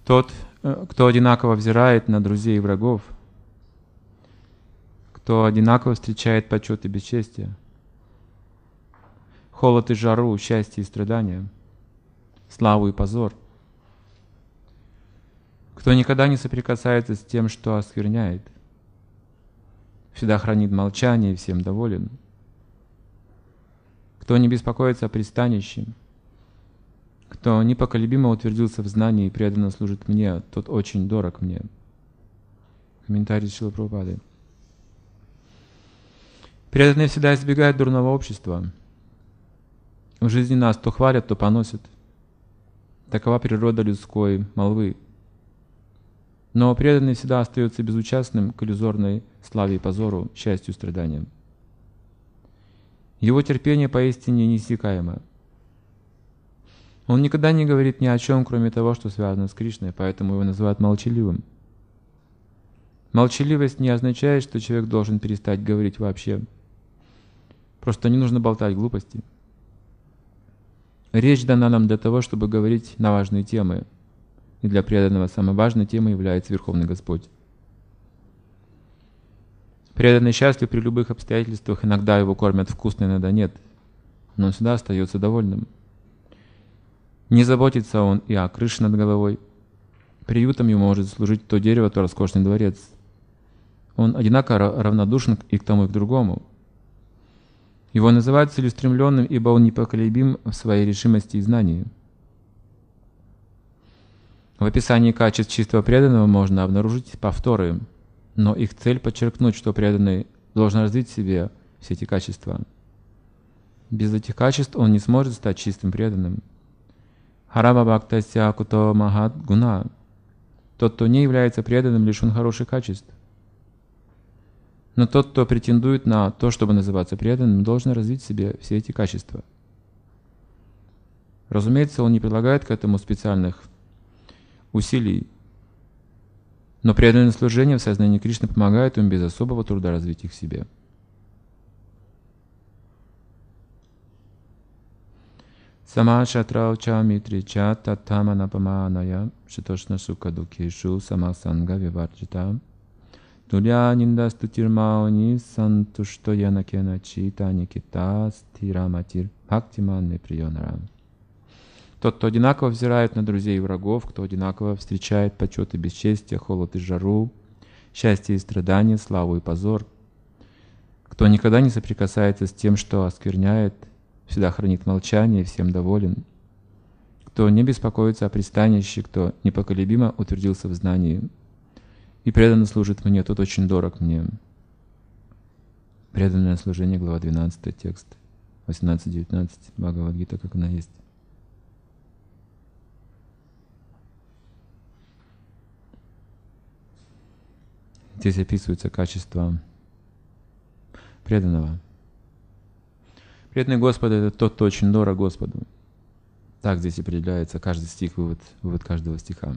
Тот, кто одинаково взирает на друзей и врагов, кто одинаково встречает почет и бесчестие, холод и жару, счастье и страдания, славу и позор, кто никогда не соприкасается с тем, что оскверняет, всегда хранит молчание и всем доволен, кто не беспокоится о пристанище, кто непоколебимо утвердился в знании и преданно служит мне, тот очень дорог мне. Комментарий Шрилы Прабхупады. Преданные всегда избегают дурного общества. В жизни нас то хвалят, то поносят. Такова природа людской молвы. Но преданный всегда остается безучастным к иллюзорной славе и позору, счастью и страданиям. Его терпение поистине неиссякаемо. Он никогда не говорит ни о чем, кроме того, что связано с Кришной, поэтому его называют молчаливым. Молчаливость не означает, что человек должен перестать говорить вообще. Просто не нужно болтать глупости. Речь дана нам для того, чтобы говорить на важные темы. И для преданного самой важной темой является Верховный Господь. Преданный счастлив при любых обстоятельствах, иногда его кормят вкусно, иногда нет. Но он всегда остается довольным. Не заботится он и о крыше над головой. Приютом ему может служить то дерево, то роскошный дворец. Он одинаково равнодушен и к тому, и к другому. Его называют целеустремленным, ибо он непоколебим в своей решимости и знании. В описании качеств чистого преданного можно обнаружить повторы, но их цель подчеркнуть, что преданный должен развить в себе все эти качества. Без этих качеств он не сможет стать чистым преданным. Харава бхактася куто махат гуна. Тот, кто не является преданным, лишен хороших качеств. Но тот, кто претендует на то, чтобы называться преданным, должен развить в себе все эти качества. Разумеется, он не прилагает к этому специальных усилий, но преданное служение в сознании Кришны помогает ему без особого труда развить их в себе. Самашатрау ча митрича татаманапаманая шитошна сука дукешу самасанга виварджита тулья ниндастутирмауни сантушто янакена чита никита стираматир бхактиман неприонарам. Тот, кто одинаково взирает на друзей и врагов, кто одинаково встречает почет и бесчестие, холод и жару, счастье и страдания, славу и позор, кто никогда не соприкасается с тем, что оскверняет, всегда хранит молчание и всем доволен, кто не беспокоится о пристанище, кто непоколебимо утвердился в знании и преданно служит мне, тот очень дорог мне. Преданное служение, глава 12, текст 18-19, Бхагавад-гита, как она есть. Здесь описываются качества преданного. Преданный Господа — это тот, кто очень дорог Господу. Так здесь определяется каждый стих, вывод каждого стиха.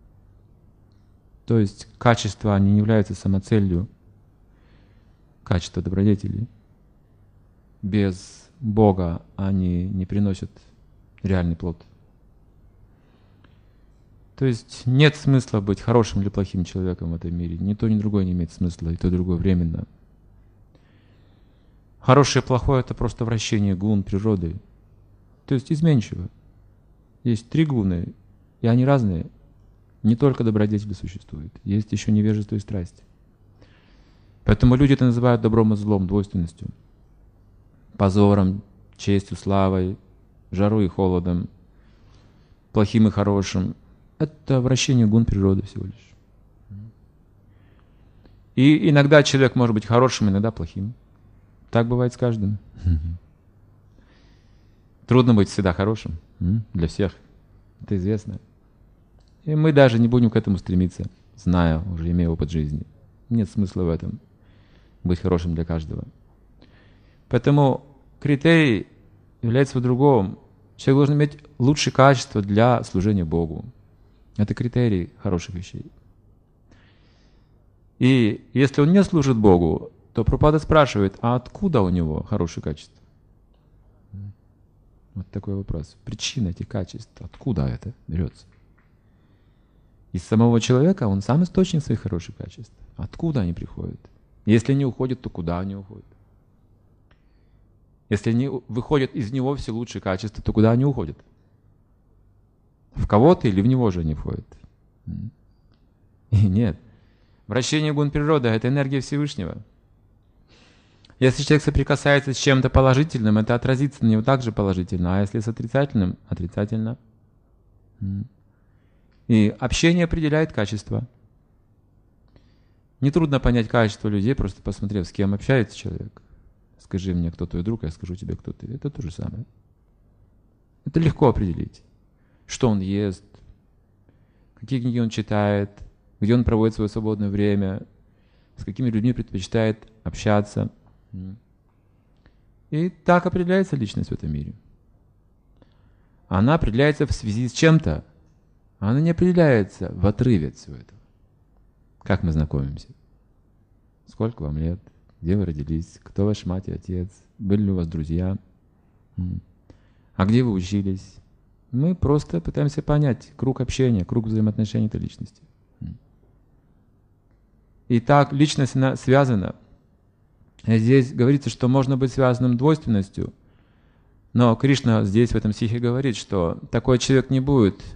То есть качества, они не являются самоцелью, качества добродетелей. Без Бога они не приносят реальный плод. То есть нет смысла быть хорошим или плохим человеком в этом мире. Ни то, ни другое не имеет смысла, и то, и другое временно. Хорошее и плохое — это просто вращение гун природы. То есть изменчиво. Есть 3 гуны, и они разные. Не только добродетели существует, есть еще невежество и страсть. Поэтому люди это называют добром и злом, двойственностью. Позором, честью, славой, жарой и холодом, плохим и хорошим. Это вращение гун природы всего лишь. И иногда человек может быть хорошим, иногда плохим. Так бывает с каждым. Трудно быть всегда хорошим для всех. Это известно. И мы даже не будем к этому стремиться, зная, уже имея опыт жизни. Нет смысла в этом. Быть хорошим для каждого. Поэтому критерий является в другом. Человек должен иметь лучшие качества для служения Богу. Это критерий хороших вещей. И если он не служит Богу, то Прабхупада спрашивает, а откуда у него хорошие качества? Вот такой вопрос. Причина этих качеств, откуда это берется? Из самого человека он сам источник своих хороших качеств. Откуда они приходят? Если не уходят, то куда они уходят? Если не выходят из него все лучшие качества, то куда они уходят? В кого-то или в него же они входят? И нет. Вращение гун природы — это энергия Всевышнего. Если человек соприкасается с чем-то положительным, это отразится на него также положительно, а если с отрицательным — отрицательно. И общение определяет качество. Нетрудно понять качество людей, просто посмотрев, с кем общается человек. Скажи мне, кто твой друг, я скажу тебе, кто ты. Это то же самое. Это легко определить. Что он ест, какие книги он читает, где он проводит свое свободное время, с какими людьми предпочитает общаться. И так определяется личность в этом мире. Она определяется в связи с чем-то. Она не определяется в отрыве от всего этого. Как мы знакомимся? Сколько вам лет? Где вы родились? Кто ваш мать и отец? Были ли у вас друзья? А где вы учились? Мы просто пытаемся понять круг общения, круг взаимоотношений этой личности. И так личность она связана. Здесь говорится, что можно быть связанным двойственностью, но Кришна здесь в этом стихе говорит, что такой человек не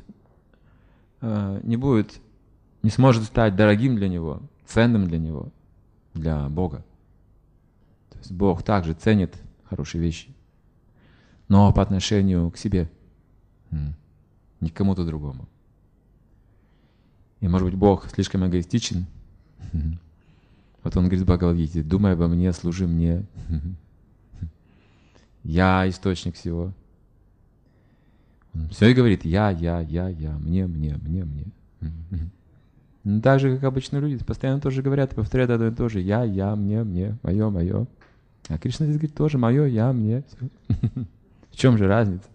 сможет стать дорогим для него, ценным для него, для Бога. То есть Бог также ценит хорошие вещи, но по отношению к себе, не к кому-то другому. И может быть Бог слишком эгоистичен. Вот он говорит в Бхагавад-гите: думай обо мне, служи мне. Я источник всего. Он все и говорит: я, мне. Так же, как обычные люди, постоянно тоже говорят и повторяют одно и то же: я, мне, мое. А Кришна здесь говорит тоже: мое, я, мне. В чем же разница?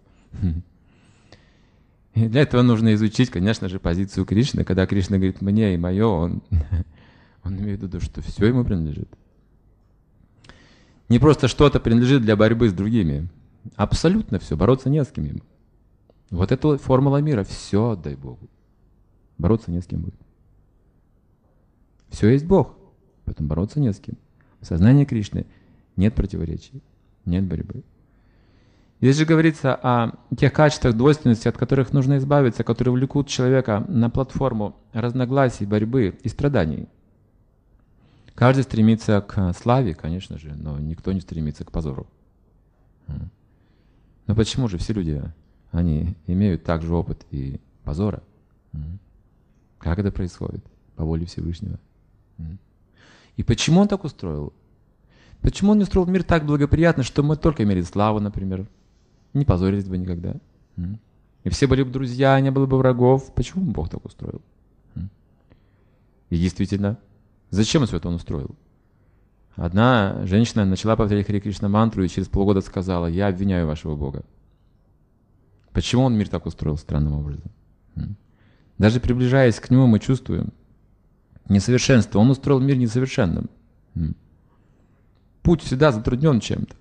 И для этого нужно изучить, конечно же, позицию Кришны. Когда Кришна говорит «мне» и «мое», он имеет в виду, что все ему принадлежит. Не просто что-то принадлежит для борьбы с другими. Абсолютно все. Бороться не с кем ему. Вот это формула мира. Все отдай Богу. Бороться не с кем будет. Все есть Бог. Поэтому бороться не с кем. В сознании Кришны нет противоречий, нет борьбы. Здесь же говорится о тех качествах двойственности, от которых нужно избавиться, которые влекут человека на платформу разногласий, борьбы и страданий. Каждый стремится к славе, конечно же, но никто не стремится к позору. Но почему же все люди, они имеют также опыт и позора? Как это происходит? По воле Всевышнего. И почему он так устроил? Почему он не устроил мир так благоприятно, что мы только имели славу, например? Не позорились бы никогда. И все были бы друзья, не было бы врагов. Почему Бог так устроил? И действительно, зачем все это он устроил? Одна женщина начала повторять Харе Кришна мантру и через полгода сказала: я обвиняю вашего Бога. Почему он мир так устроил странным образом? Даже приближаясь к нему, мы чувствуем несовершенство. Он устроил мир несовершенным. Путь всегда затруднен чем-то.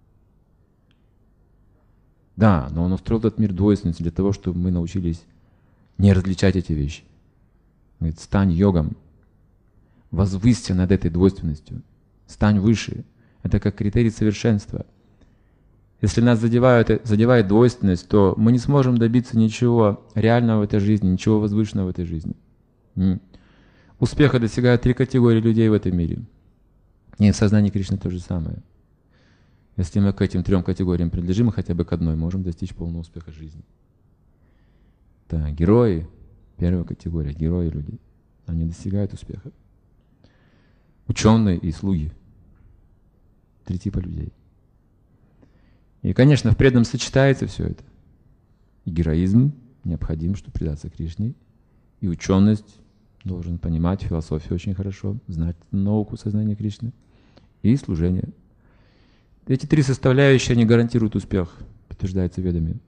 Да, но он устроил этот мир двойственностью для того, чтобы мы научились не различать эти вещи. Говорит: стань йогом, возвысься над этой двойственностью, стань выше. Это как критерий совершенства. Если нас задевает двойственность, то мы не сможем добиться ничего реального в этой жизни, ничего возвышенного в этой жизни. Успеха достигают 3 категории людей в этом мире. И в сознании Кришны то же самое. Если мы к этим 3 категориям принадлежим, хотя бы к одной, можем достичь полного успеха жизни. Да, герои, 1 категория, герои люди, они достигают успеха. Ученые и слуги, 3 типа людей. И, конечно, в преданном сочетается все это. И героизм необходим, чтобы предаться Кришне, и ученость, должен понимать философию очень хорошо, знать науку сознания Кришны, и служение. Эти 3 составляющие, они гарантируют успех, подтверждается ведами.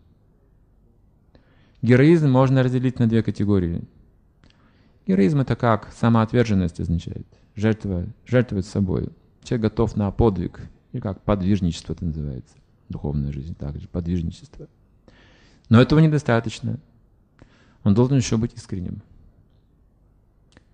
Героизм можно разделить на 2 категории. Героизм — это как самоотверженность означает. Жертвовать собой. Человек готов на подвиг, или как подвижничество это называется. Духовная жизнь также, подвижничество. Но этого недостаточно. Он должен еще быть искренним.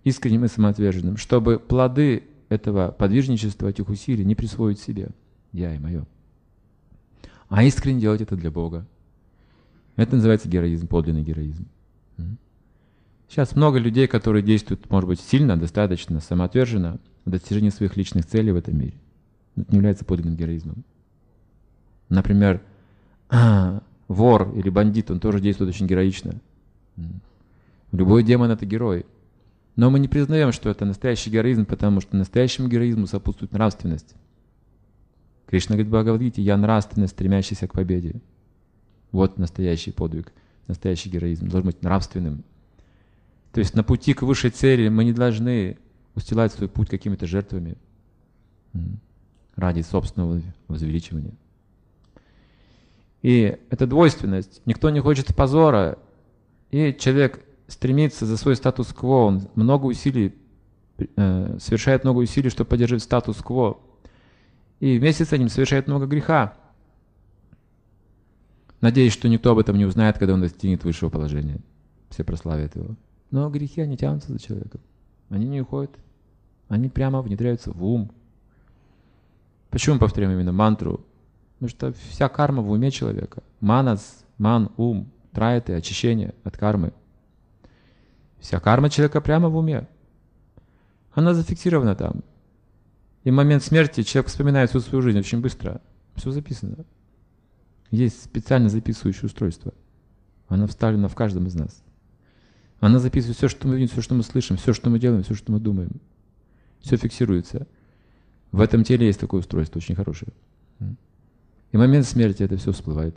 искренним и самоотверженным, чтобы плоды этого подвижничества, этих усилий не присвоить себе. Я и мое. А искренне делать это для Бога. Это называется героизм, подлинный героизм. Сейчас много людей, которые действуют, может быть, сильно, достаточно, самоотверженно в достижении своих личных целей в этом мире. Это не является подлинным героизмом. Например, вор или бандит, он тоже действует очень героично. Любой демон — это герой. Но мы не признаем, что это настоящий героизм, потому что настоящему героизму сопутствует нравственность. Кришна говорит в Бхагавад-гите: «Я нравственность, стремящийся к победе». Вот настоящий подвиг, настоящий героизм должен быть нравственным. То есть на пути к высшей цели мы не должны устилать свой путь какими-то жертвами ради собственного возвеличивания. И эта двойственность, никто не хочет позора, и человек стремится за свой статус-кво, он много усилий, совершает много усилий, чтобы поддерживать статус-кво, и вместе с этим совершает много греха, надеясь, что никто об этом не узнает, когда он достигнет высшего положения. Все прославят его. Но грехи, они тянутся за человеком. Они не уходят. Они прямо внедряются в ум. Почему мы повторяем именно мантру? Потому что вся карма в уме человека. Манас, ман, ум, трайты, очищение от кармы. Вся карма человека прямо в уме. Она зафиксирована там. И в момент смерти человек вспоминает всю свою жизнь очень быстро. Все записано. Есть специально записывающее устройство. Оно вставлено в каждом из нас. Она записывает все, что мы видим, все, что мы слышим, все, что мы делаем, все, что мы думаем. Все фиксируется. В этом теле есть такое устройство, очень хорошее. И в момент смерти это все всплывает.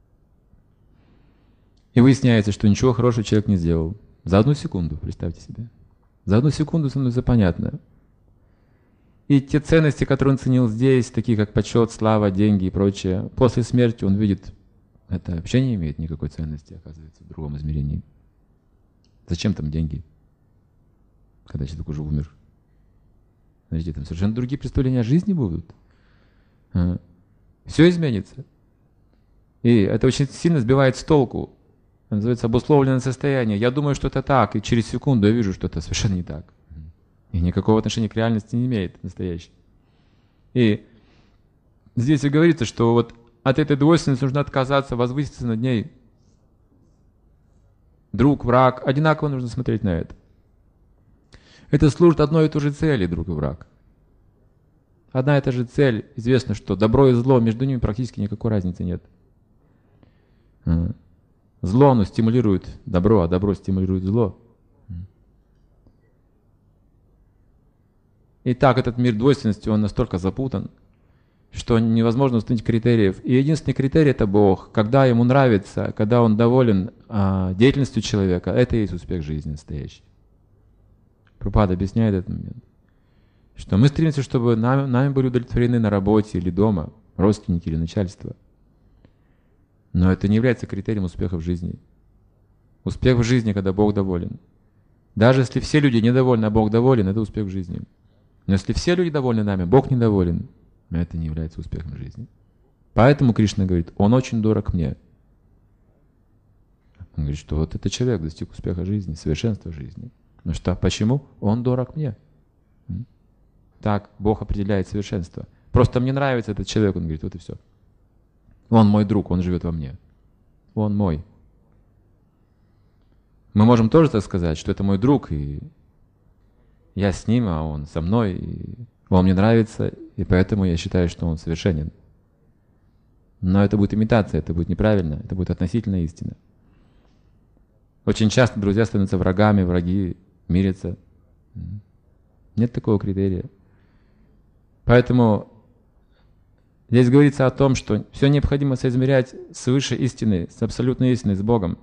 И выясняется, что ничего хорошего человек не сделал. За одну секунду, представьте себе. За одну секунду становится понятно. И те ценности, которые он ценил здесь, такие как почет, слава, деньги и прочее, после смерти он видит, это вообще не имеет никакой ценности, оказывается, в другом измерении. Зачем там деньги, когда человек уже умер? Подожди, там совершенно другие представления о жизни будут. Все изменится. И это очень сильно сбивает с толку. Это называется обусловленное состояние. Я думаю, что это так, и через секунду я вижу, что это совершенно не так. И никакого отношения к реальности не имеет настоящий. И здесь и говорится, что вот от этой двойственности нужно отказаться, возвыситься над ней. Друг, враг, одинаково нужно смотреть на это. Это служит одной и той же цели, друг и враг. Одна и та же цель. Известно, что добро и зло, между ними практически никакой разницы нет. Зло, оно стимулирует добро, а добро стимулирует зло. И так этот мир двойственности, он настолько запутан, что невозможно установить критериев. И единственный критерий — это Бог. Когда ему нравится, когда он доволен деятельностью человека, это и есть успех жизни настоящий. Прабхупада объясняет этот момент. Что мы стремимся, чтобы нами были удовлетворены на работе или дома, родственники или начальство. Но это не является критерием успеха в жизни. Успех в жизни, когда Бог доволен. Даже если все люди недовольны, а Бог доволен, это успех в жизни. Но если все люди довольны нами, Бог недоволен, это не является успехом в жизни. Поэтому Кришна говорит: он очень дорог мне. Он говорит, что вот этот человек достиг успеха жизни, совершенства жизни. Ну что, почему? Он дорог мне. Так Бог определяет совершенство. Просто мне нравится этот человек, он говорит, вот и все. Он мой друг, он живет во мне. Он мой. Мы можем тоже так сказать, что это мой друг, и я с ним, а он со мной, и он мне нравится, и поэтому я считаю, что он совершенен. Но это будет имитация, это будет неправильно, это будет относительная истина. Очень часто друзья становятся врагами, враги мирятся. Нет такого критерия. Поэтому здесь говорится о том, что все необходимо соизмерять с высшей истиной, с абсолютной истиной, с Богом.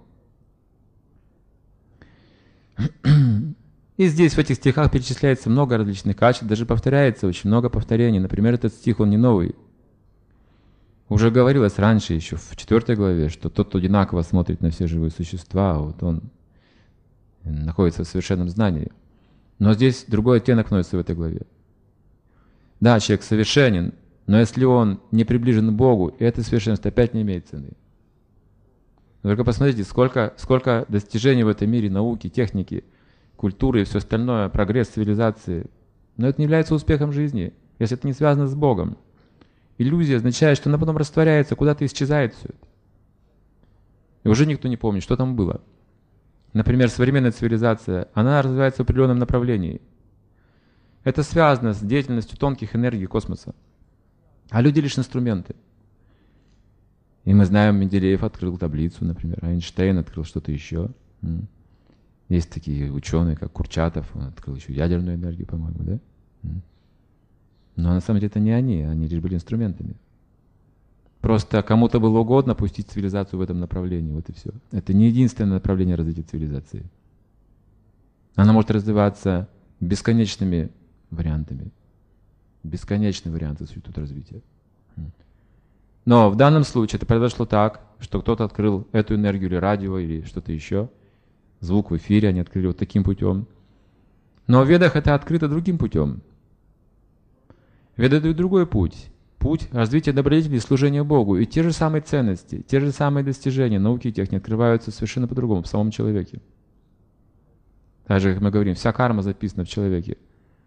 И здесь в этих стихах перечисляется много различных качеств, даже повторяется очень много повторений. Например, этот стих, он не новый. Уже говорилось раньше, еще в 4 главе, что тот, кто одинаково смотрит на все живые существа, вот он находится в совершенном знании. Но здесь другой оттенок вносится в этой главе. Да, человек совершенен, но если он не приближен к Богу, это совершенство опять не имеет цены. Только посмотрите, сколько достижений в этом мире, науки, техники. культуры и все остальное, прогресс цивилизации. Но это не является успехом жизни, если это не связано с Богом. Иллюзия означает, что она потом растворяется, куда-то исчезает все это. И уже никто не помнит, что там было. Например, современная цивилизация, она развивается в определенном направлении. Это связано с деятельностью тонких энергий космоса. А люди лишь инструменты. И мы знаем, Менделеев открыл таблицу, например, Эйнштейн открыл что-то еще. Есть такие ученые, как Курчатов, он открыл еще ядерную энергию, по-моему, да? Но на самом деле это не они лишь были инструментами. Просто кому-то было угодно пустить цивилизацию в этом направлении, вот и все. Это не единственное направление развития цивилизации. Она может развиваться бесконечными вариантами. Бесконечные варианты существуют развития. Но в данном случае это произошло так, что кто-то открыл эту энергию или радио, или что-то еще. Звук в эфире они открыли вот таким путем. Но в Ведах это открыто другим путем. Веды дают другой путь. Путь развития добродетели и служения Богу. И те же самые ценности, те же самые достижения науки и техники открываются совершенно по-другому в самом человеке. Так же, как мы говорим, вся карма записана в человеке.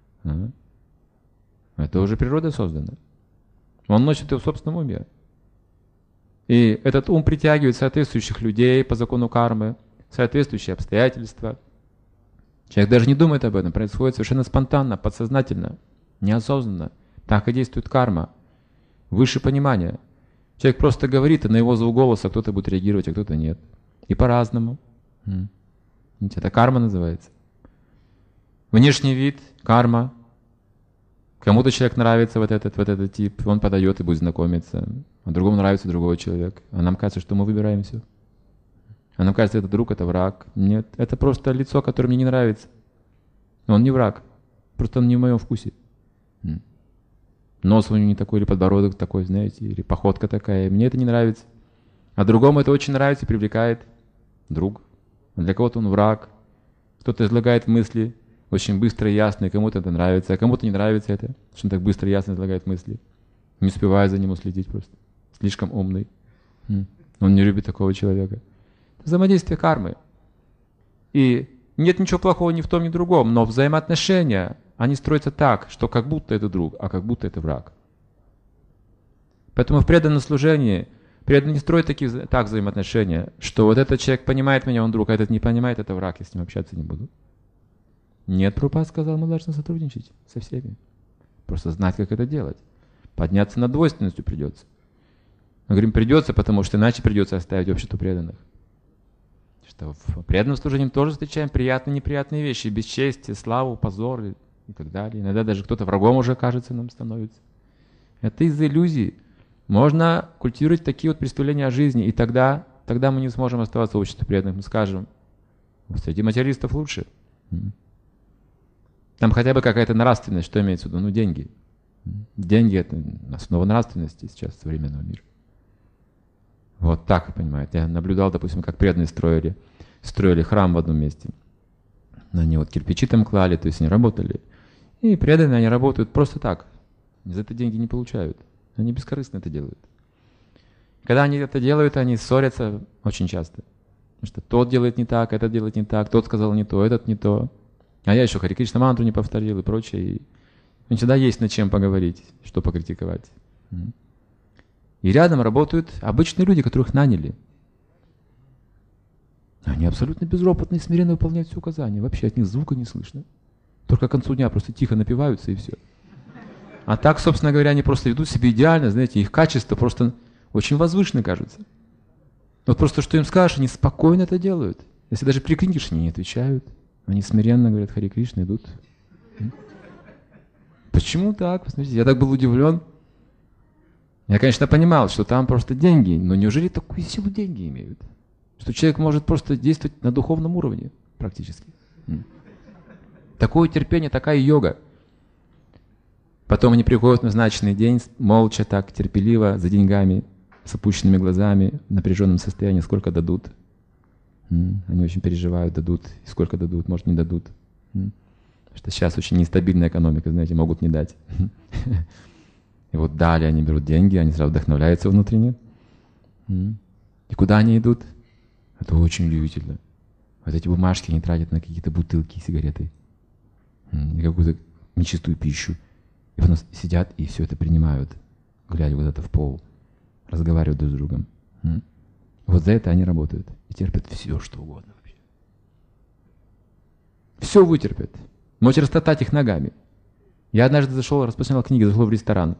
Это уже природа создана. Он носит ее в собственном уме. И этот ум притягивает соответствующих людей по закону кармы, соответствующие обстоятельства. Человек даже не думает об этом, происходит совершенно спонтанно, подсознательно, неосознанно. Так и действует карма. Выше понимания. Человек просто говорит, и на его звук голоса кто-то будет реагировать, а кто-то нет. И по-разному. Это карма называется. Внешний вид, карма. Кому-то человек нравится вот этот тип, он подает и будет знакомиться. А другому нравится другой человек. А нам кажется, что мы выбираем все. А нам кажется, это друг, это враг. Нет, это просто лицо, которое мне не нравится. Он не враг. Просто он не в моем вкусе. Нос у него не такой, или подбородок такой, знаете, или походка такая. Мне это не нравится. А другому это очень нравится и привлекает. Друг. А для кого-то он враг. Кто-то излагает мысли очень быстро и ясно, и кому-то это нравится, а кому-то не нравится это, что он так быстро и ясно излагает мысли. Не успеваю за ним уследить просто. Слишком умный. Он не любит такого человека. Это взаимодействие кармы. И нет ничего плохого ни в том, ни в другом, но взаимоотношения, они строятся так, что как будто это друг, а как будто это враг. Поэтому в преданном служении преданный не строит так взаимоотношения, что вот этот человек понимает меня, он друг, а этот не понимает, это враг, я с ним общаться не буду. Нет, Прабхупада сказал, мы должны сотрудничать со всеми. Просто знать, как это делать. Подняться над двойственностью придется. Мы говорим, придется, потому что иначе придется оставить общество преданных. Что в преданном служении тоже встречаем приятные и неприятные вещи. Бесчестие, славу, позор и так далее. Иногда даже кто-то врагом уже, кажется, нам становится. Это из-за иллюзий. Можно культивировать такие вот представления о жизни, и тогда мы не сможем оставаться в обществе преданных. Мы скажем, среди материалистов лучше. Там хотя бы какая-то нравственность, что имеется в виду? Деньги. Деньги — это основа нравственности сейчас современного мира. Вот так, понимаете. Я наблюдал, допустим, как преданные строили храм в одном месте. Они вот кирпичи там клали, то есть они работали. И преданные, они работают просто так. За это деньги не получают. Они бескорыстно это делают. Когда они это делают, они ссорятся очень часто. Потому что тот делает не так, этот делает не так, тот сказал не то, этот не то. А я еще Харе Кришна мантру не повторил и прочее. И всегда есть над чем поговорить, что покритиковать. И рядом работают обычные люди, которых наняли. Они абсолютно безропотно и смиренно выполняют все указания. Вообще от них звука не слышно. Только к концу дня просто тихо напиваются и все. А так, собственно говоря, они просто ведут себя идеально, знаете, их качество просто очень возвышенно кажется. Вот просто что им скажешь, они спокойно это делают. Если даже прикрикнешь, они не отвечают. Они смиренно говорят Харе Кришна, идут. Почему так? Посмотрите, я так был удивлен. Я, конечно, понимал, что там просто деньги, но неужели такую силу деньги имеют? Что человек может просто действовать на духовном уровне практически. Такое терпение, такая йога. Потом они приходят в назначенный день, молча так, терпеливо, за деньгами, с опущенными глазами, в напряженном состоянии, сколько дадут. Они очень переживают, дадут, и сколько дадут, может не дадут. Потому что сейчас очень нестабильная экономика, знаете, могут не дать. И вот далее они берут деньги, они сразу вдохновляются внутренне. И куда они идут? Это очень удивительно. Вот эти бумажки они тратят на какие-то бутылки, сигареты, и какую-то нечистую пищу. И потом сидят и все это принимают, глядя куда-то в пол, разговаривают друг с другом. Вот за это они работают и терпят все, что угодно вообще. Все вытерпят. Можете растоптать их ногами. Я однажды зашел, распространял книги, зашел в ресторан.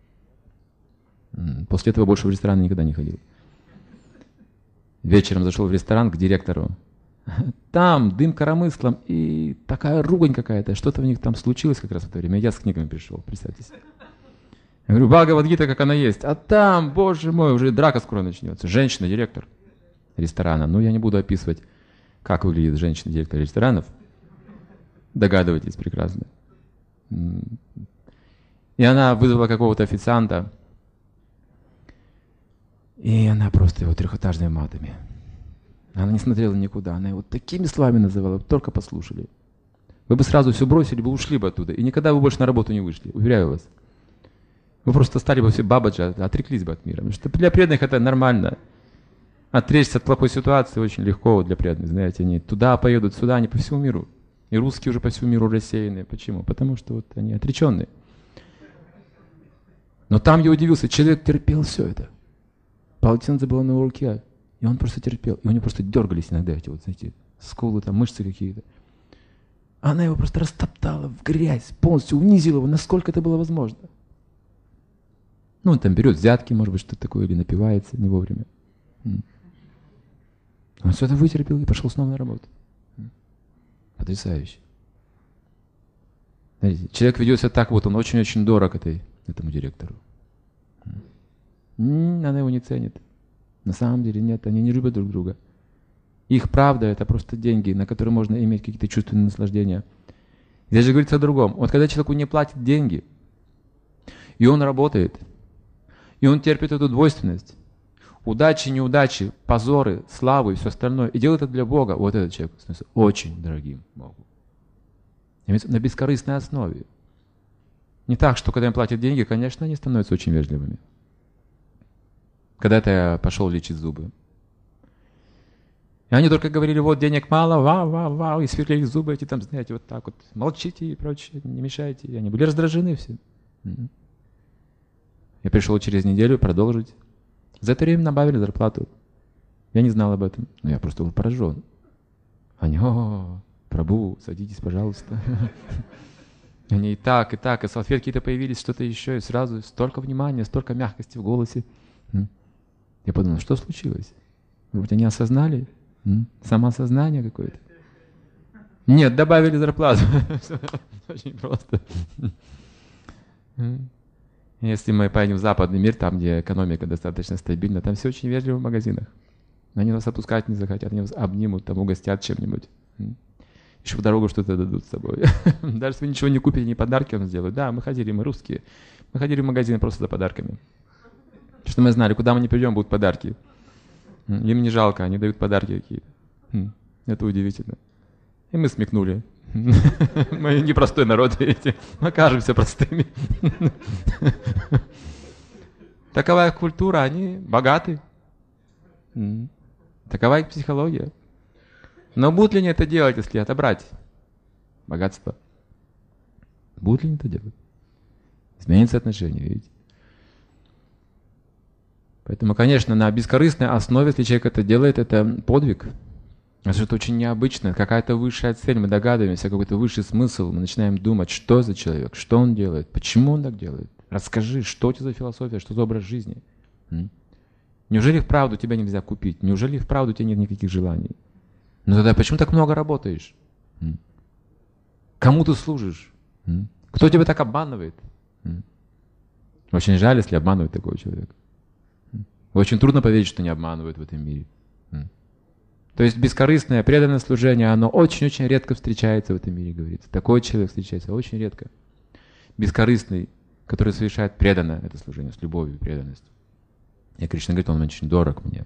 После этого больше в ресторан никогда не ходил. Вечером зашел в ресторан к директору. Там дым коромыслом и такая ругань какая-то. Что-то у них там случилось как раз в это время. Я с книгами пришел, представьте себе. Я говорю, Бхагавад-гита, как она есть. А там, боже мой, уже драка скоро начнется. Женщина, директор ресторана. Ну, я не буду описывать, как выглядит женщина-директор ресторанов. Догадываетесь прекрасно. И она вызвала какого-то официанта. И она просто его трехэтажными матами. Она не смотрела никуда. Она его такими словами называла, только послушали. Вы бы сразу все бросили, бы ушли бы оттуда. И никогда бы больше на работу не вышли. Уверяю вас. Вы просто стали бы все бабаджи, отреклись бы от мира. Потому что для преданных это нормально. Отречься от плохой ситуации очень легко для преданных. Знаете, они туда поедут, сюда, они по всему миру. И русские уже по всему миру рассеяны. Почему? Потому что вот они отреченные. Но там я удивился, человек терпел все это. Полотенце было на руке, и он просто терпел. И у него просто дергались иногда эти вот, знаете, скулы, там, мышцы какие-то. Она его просто растоптала в грязь, полностью унизила его, насколько это было возможно. Ну, он там берет взятки, может быть, что-то такое, или напивается не вовремя. Он все это вытерпел и пошел снова на работу. Потрясающе. Знаете, человек ведет себя так, вот он очень-очень дорог этому директору. Она его не ценит. На самом деле нет, они не любят друг друга. Их правда это просто деньги, на которые можно иметь какие-то чувственные наслаждения. Здесь же говорится о другом. Вот когда человеку не платят деньги, и он работает, и он терпит эту двойственность, удачи, неудачи, позоры, славу и все остальное, и делает это для Бога, вот этот человек становится очень дорогим Богу. На бескорыстной основе. Не так, что когда им платят деньги, конечно, они становятся очень вежливыми. Когда-то я пошел лечить зубы. И они только говорили, вот денег мало, вау, и сверлили зубы эти там, знаете, вот так вот. Молчите и прочее, не мешайте. И они были раздражены все. Я пришел через неделю продолжить. За это время добавили зарплату. Я не знал об этом, но я просто был поражен. Они, Прабху, садитесь, пожалуйста. Они и так, и салфетки-то появились, что-то еще, и сразу столько внимания, столько мягкости в голосе. Я подумал, что случилось? Может быть, они осознали? Самоосознание какое-то? Нет, добавили зарплату. Очень просто. Если мы поедем в западный мир, там, где экономика достаточно стабильна, там все очень вежливо в магазинах. Они вас отпускать не захотят, они вас обнимут, там угостят чем-нибудь. Еще в дорогу что-то дадут с собой. Даже если вы ничего не купите, ни подарки вам сделают. Да, мы русские. Мы ходили в магазины просто за подарками. Что мы знали, куда мы не придем, будут подарки. Им не жалко, они дают подарки какие-то. Это удивительно. И мы смекнули. Мы непростой народ, видите, мы кажемся простыми. Такова их культура, они богаты. Такова их психология. Но будут ли они это делать, если отобрать богатство? Будут ли они это делать? Изменится отношение, видите? Поэтому, конечно, на бескорыстной основе, если человек это делает, это подвиг. Это что-то очень необычное, какая-то высшая цель, мы догадываемся, какой-то высший смысл, мы начинаем думать, что за человек, что он делает, почему он так делает. Расскажи, что у тебя за философия, что за образ жизни. Неужели вправду тебя нельзя купить? Неужели вправду у тебя нет никаких желаний? Ну тогда почему так много работаешь? Кому ты служишь? Кто тебя так обманывает? Очень жаль, если обманывает такого человека. Очень трудно поверить, что не обманывают в этом мире. То есть бескорыстное, преданное служение, оно очень-очень редко встречается в этом мире, говорится. Такой человек встречается очень редко. Бескорыстный, который совершает преданное это служение, с любовью и преданностью. И Кришна говорит, он очень дорог мне.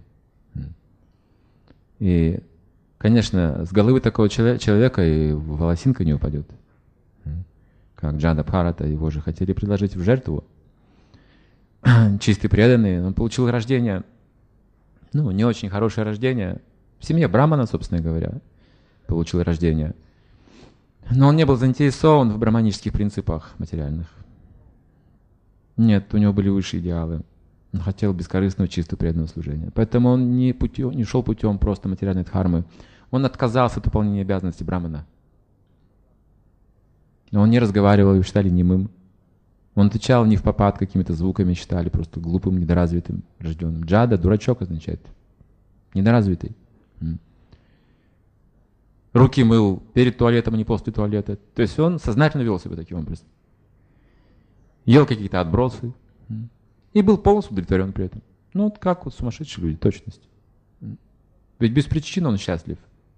И, конечно, с головы такого человека и волосинка не упадет. Как Джада Бхарата, его же хотели предложить в жертву. Чистый преданный, он получил рождение, не очень хорошее рождение, в семье брамана, собственно говоря. получил рождение. Но он не был заинтересован в браманических принципах материальных. Нет, у него были высшие идеалы. Он хотел бескорыстного, чистого, преданного служения. Поэтому он не шел путем просто материальной дхармы. Он отказался от выполнения обязанностей брамана. Он не разговаривал, его считали немым. Он отвечал не впопад какими-то звуками, считали просто глупым, недоразвитым, рожденным. Джада, дурачок означает. Недоразвитый. Руки мыл перед туалетом, а не после туалета. То есть он сознательно вел себя таким образом. Ел какие-то отбросы. И был полностью удовлетворен при этом. Ну вот как вот сумасшедшие люди, точность. Ведь без причины он счастлив.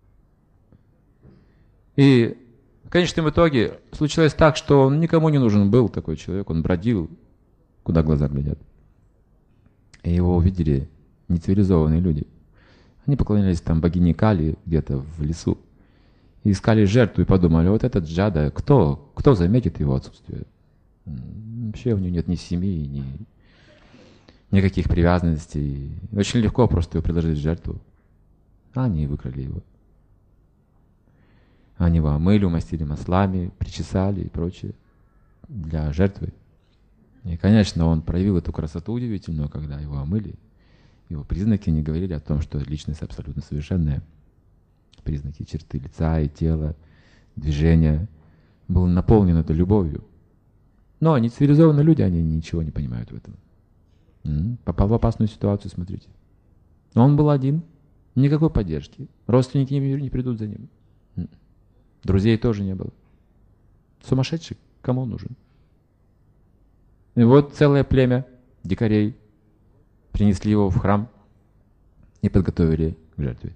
И в конечном итоге случилось так, что он никому не нужен был, такой человек. Он бродил, куда глаза глядят. И его увидели нецивилизованные люди. Они поклонялись там богине Кали где-то в лесу. И искали жертву и подумали, вот этот Джада, кто заметит его отсутствие? Вообще у него нет ни семьи, никаких привязанностей. Очень легко просто его предложить в жертву. А они выкрали его. Они его омыли, умастили маслами, причесали и прочее для жертвы. И, конечно, он проявил эту красоту удивительную, когда его омыли. Его признаки не говорили о том, что личность абсолютно совершенная. Признаки черты лица и тела, движения. Был наполнен этой любовью. Но они цивилизованные люди, они ничего не понимают в этом. Попал в опасную ситуацию, смотрите. Но он был один, никакой поддержки. Родственники не придут за ним. Друзей тоже не было. Сумасшедший, кому он нужен? И вот целое племя дикарей принесли его в храм и подготовили к жертве.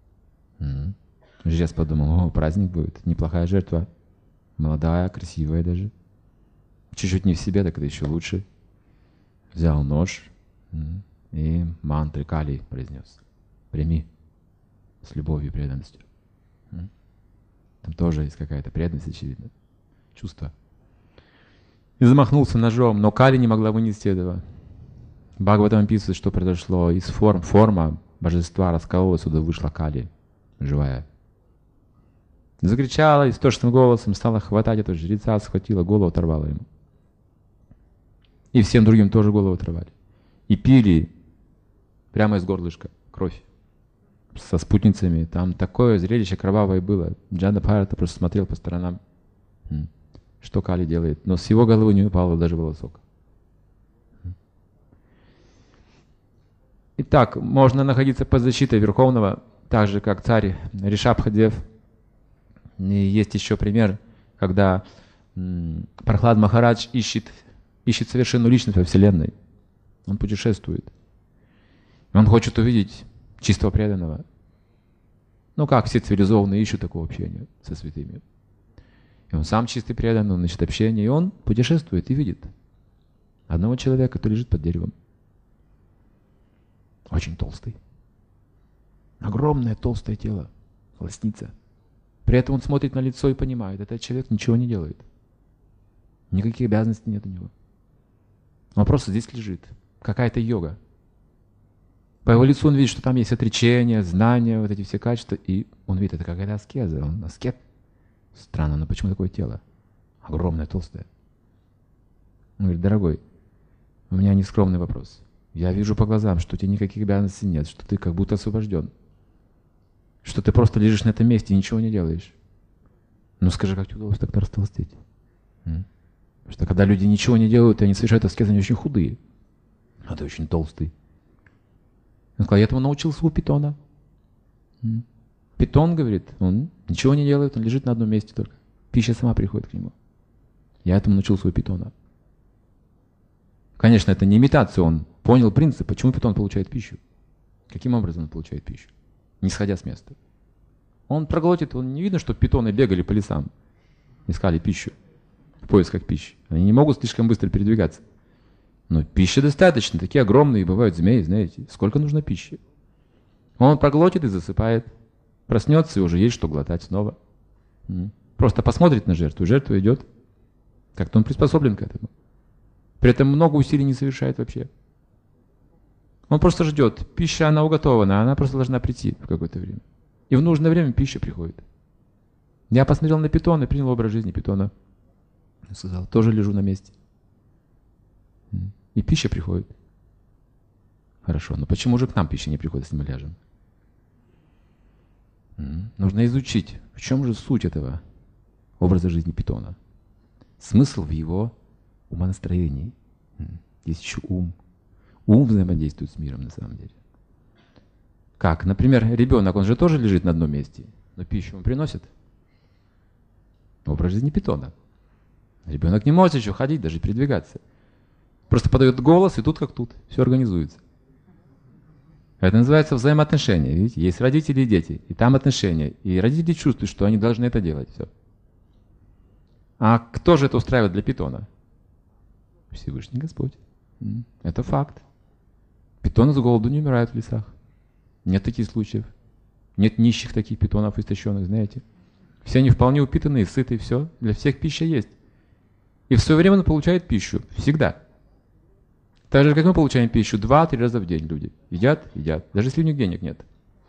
Жрец подумал, праздник будет, неплохая жертва. Молодая, красивая даже. Чуть-чуть не в себе, так это еще лучше. Взял нож и мантры Кали произнес. Прими с любовью и преданностью. Там тоже есть какая-то преданность, очевидно. Чувство. И замахнулся ножом, но Кали не могла вынести этого. Бхагаватам описывает, что произошло. Из форма божества раскололась, сюда вышла Кали, живая. Закричала истошным голосом, стала хватать этого жреца, схватила голову, оторвала ему. И всем другим тоже голову оторвали. И пили прямо из горлышка кровь со спутницами. Там такое зрелище кровавое было. Джада Бхарата просто смотрел по сторонам, что Кали делает. Но с его головы не упал даже волосок. Итак, можно находиться под защитой Верховного, так же, как царь Ришабхадев. И есть еще пример, когда Прахлад Махарадж ищет совершенную личность во Вселенной. Он путешествует. Он хочет увидеть чистого преданного. Ну как все цивилизованные ищут такого общения со святыми. И он сам чистый преданный, он ищет общение, и он путешествует и видит одного человека, который лежит под деревом. Очень толстый. Огромное толстое тело, лосница. При этом он смотрит на лицо и понимает, этот человек ничего не делает. Никаких обязанностей нет у него. Он просто здесь лежит. Какая-то йога. По его лицу он видит, что там есть отречение, знания, вот эти все качества. И он видит, это какая-то аскеза. Он аскет. Странно, но почему такое тело? Огромное, толстое. Он говорит, дорогой, у меня нескромный вопрос. Я вижу по глазам, что у тебя никаких обязанностей нет, что ты как будто освобожден. Что ты просто лежишь на этом месте и ничего не делаешь. Ну скажи, как тебе удалось так-то растолстеть? Потому что когда люди ничего не делают, и они совершают аскезы, они очень худые. А ты очень толстый. Он сказал, я этому научился у питона. Питон, говорит, он ничего не делает, он лежит на одном месте только. Пища сама приходит к нему. Я этому научился у питона. Конечно, это не имитация, он понял принцип, почему питон получает пищу. Каким образом он получает пищу? Не сходя с места. Он проглотит, он не видно, что питоны бегали по лесам, искали пищу в поисках пищи. Они не могут слишком быстро передвигаться. Но пищи достаточно, такие огромные бывают змеи, знаете. Сколько нужно пищи? Он проглотит и засыпает. Проснется и уже есть что глотать снова. Просто посмотрит на жертву, жертва идет. Как-то он приспособлен к этому. При этом много усилий не совершает вообще. Он просто ждет. Пища, она уготована, она просто должна прийти в какое-то время. И в нужное время пища приходит. Я посмотрел на питона, принял образ жизни питона. Я сказал, тоже лежу на месте. И пища приходит. Хорошо, но почему же к нам пища не приходит, если мы ляжем? Нужно изучить, в чем же суть этого образа жизни питона. Смысл в его умонастроении. Есть еще ум. Ум взаимодействует с миром на самом деле. Как? Например, ребенок, он же тоже лежит на одном месте, но пищу ему приносит. Образ жизни питона. Ребенок не может еще ходить, даже передвигаться. Просто подает голос, и тут как тут. Все организуется. Это называется взаимоотношения. Видите? Есть родители и дети, и там отношения. И родители чувствуют, что они должны это делать. Все. А кто же это устраивает для питона? Всевышний Господь. Это факт. Питоны с голоду не умирают в лесах. Нет таких случаев. Нет нищих таких питонов, истощенных, знаете. Все они вполне упитанные, сытые, все. Для всех пища есть. И в свое время он получает пищу. Всегда. Так же, как мы получаем пищу 2-3 раза в день люди. Едят, даже если у них денег нет.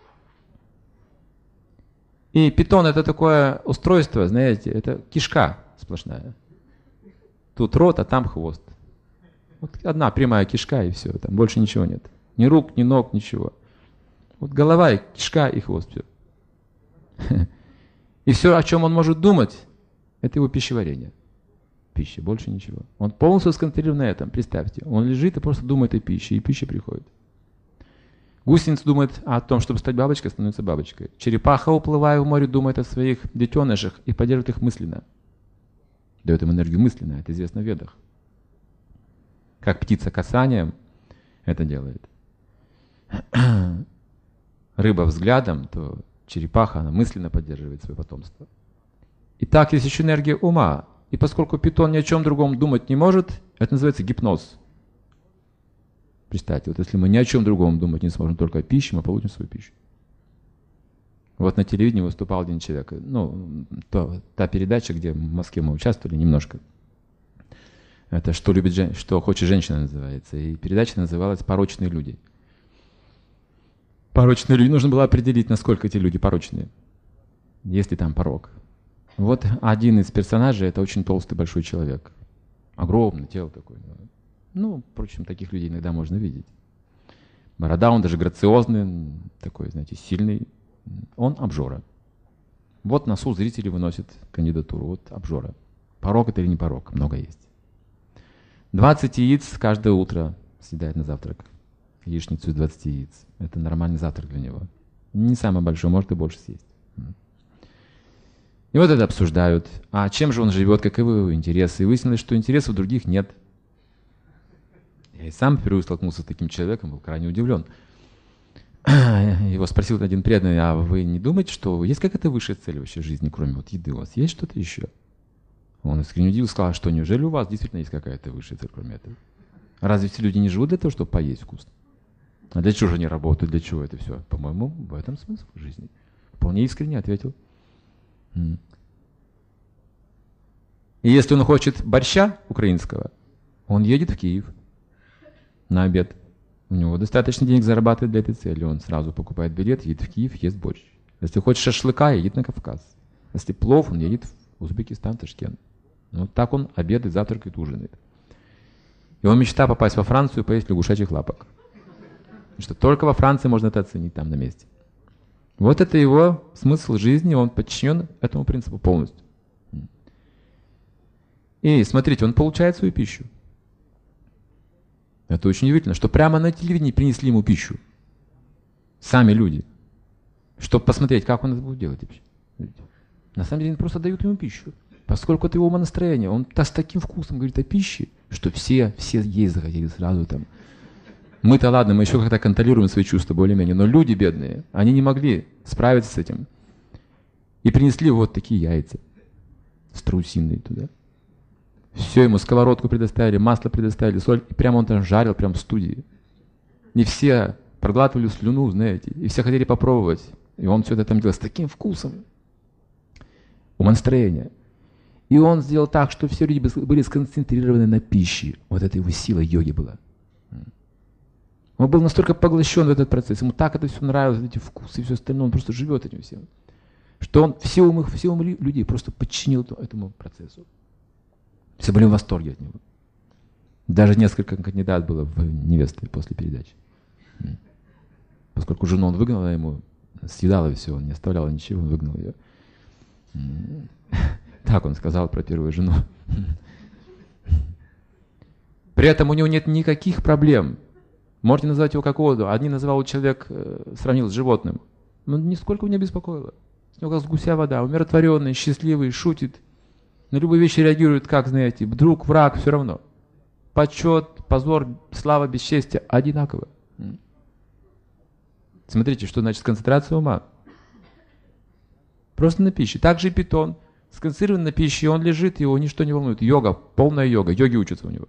И питон это такое устройство, знаете, это кишка сплошная. Тут рот, а там хвост. Вот одна прямая кишка и все, там больше ничего нет. Ни рук, ни ног, ничего. Вот голова, и кишка и хвост, все. И все, о чем он может думать, это его пищеварение. Пища, больше ничего. Он полностью сконцентрирован на этом, представьте. Он лежит и просто думает о пище, и пища приходит. Гусеница думает о том, чтобы стать бабочкой, становится бабочкой. Черепаха, уплывая в море, думает о своих детенышах и поддерживает их мысленно. Дает им энергию мысленно, это известно в Ведах. Как птица касанием это делает. Рыба взглядом, то черепаха, она мысленно поддерживает свое потомство. Итак, есть еще энергия ума. И поскольку питон ни о чем другом думать не может, это называется гипноз. Представьте, вот если мы ни о чем другом думать не сможем, только о пище, мы получим свою пищу. Вот на телевидении выступал один человек. Та передача, где в Москве мы участвовали немножко. Это «Что хочет женщина» называется. И передача называлась «Порочные люди». Порочные люди. Нужно было определить, насколько эти люди порочные. Есть ли там порок. Вот один из персонажей, это очень толстый большой человек. Огромное тело такое. Впрочем, таких людей иногда можно видеть. Борода, он даже грациозный, такой, знаете, сильный. Он обжора. Вот на суд зрители выносят кандидатуру. Вот обжора. Порок это или не порок? Много есть. 20 яиц каждое утро съедает на завтрак. Яичницу из 20 яиц. Это нормальный завтрак для него. Не самый большой, может и больше съесть. И вот это обсуждают. А чем же он живет, каковы его интересы? И выяснилось, что интересов других нет. Я и сам впервые столкнулся с таким человеком, был крайне удивлен. Его спросил один преданный, а вы не думаете, что есть какая-то высшая цель вообще в жизни, кроме вот еды? У вас есть что-то еще? Он искренне удивился, сказал, что неужели у вас действительно есть какая-то высшая цель, кроме этого? Разве все люди не живут для того, чтобы поесть вкусно? А для чего же они работают, для чего это все? По-моему, в этом смысл жизни. Вполне искренне ответил. И если он хочет борща украинского, он едет в Киев на обед. У него достаточно денег зарабатывает для этой цели. Он сразу покупает билет, едет в Киев, ест борщ. Если хочет шашлыка, едет на Кавказ. Если плов, он едет в Узбекистан, Ташкент. Вот так он обедает, завтракает, ужинает. Его мечта попасть во Францию и поесть лягушачьих лапок. Потому что только во Франции можно это оценить там на месте. Вот это его смысл жизни, он подчинен этому принципу полностью. И смотрите, он получает свою пищу. Это очень удивительно, что прямо на телевидении принесли ему пищу. Сами люди. Чтобы посмотреть, как он это будет делать вообще. На самом деле, они просто дают ему пищу. Поскольку это его умонастроение, он с таким вкусом говорит о пище, что все есть захотели сразу там. Мы-то ладно, мы еще как-то контролируем свои чувства более-менее, но люди бедные, они не могли справиться с этим. И принесли вот такие яйца страусиные туда. Все, ему сковородку предоставили, масло предоставили, соль, и прямо он там жарил, прямо в студии. И все проглатывали слюну, знаете, и все хотели попробовать. И он все это там делал с таким вкусом. Умонастроение. И он сделал так, что все люди были сконцентрированы на пище. Вот это его сила йоги была. Он был настолько поглощен в этот процесс, ему так это все нравилось, эти вкусы и все остальное, он просто живет этим всем. что он все умы людей просто подчинил этому процессу. Все были в восторге от него. Даже несколько кандидатов было в невесты после передачи. Поскольку жену он выгнал, она ему съедала все, он не оставлял ничего, он выгнал ее. Так он сказал про первую жену. При этом у него нет никаких проблем. Можете назвать его как угодно. Одни называл человек, сравнил с животным. Но нисколько его не беспокоило. С него как с гуся вода, умиротворенный, счастливый, шутит. На любые вещи реагирует, как, знаете, друг, враг, все равно. Почет, позор, слава, бесчестие одинаково. Смотрите, что значит концентрация ума. Просто на пище. Так же и питон. Сконцентрирован на пище, он лежит, его ничто не волнует. Йога, полная йога. Йоги учатся у него.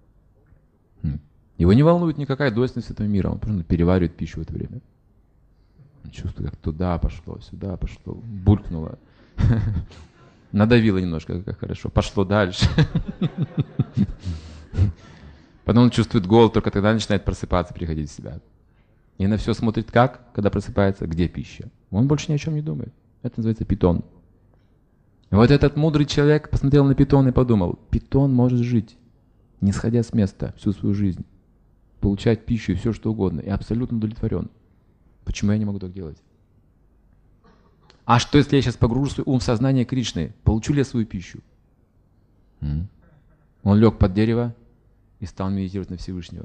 Его не волнует никакая двойственность этого мира. Он просто переваривает пищу в это время. Он чувствует, как туда пошло, сюда пошло, булькнуло. Надавило немножко, как хорошо. Пошло дальше. Потом он чувствует голод, только тогда начинает просыпаться, приходить в себя. И на все смотрит как, когда просыпается, где пища. Он больше ни о чем не думает. Это называется питон. И вот этот мудрый человек посмотрел на питона и подумал, питон может жить, не сходя с места всю свою жизнь, получать пищу и все что угодно, и абсолютно удовлетворен. Почему я не могу так делать? А что, если я сейчас погружу свой ум в сознание Кришны? Получу ли я свою пищу? Он лег под дерево и стал медитировать на Всевышнего.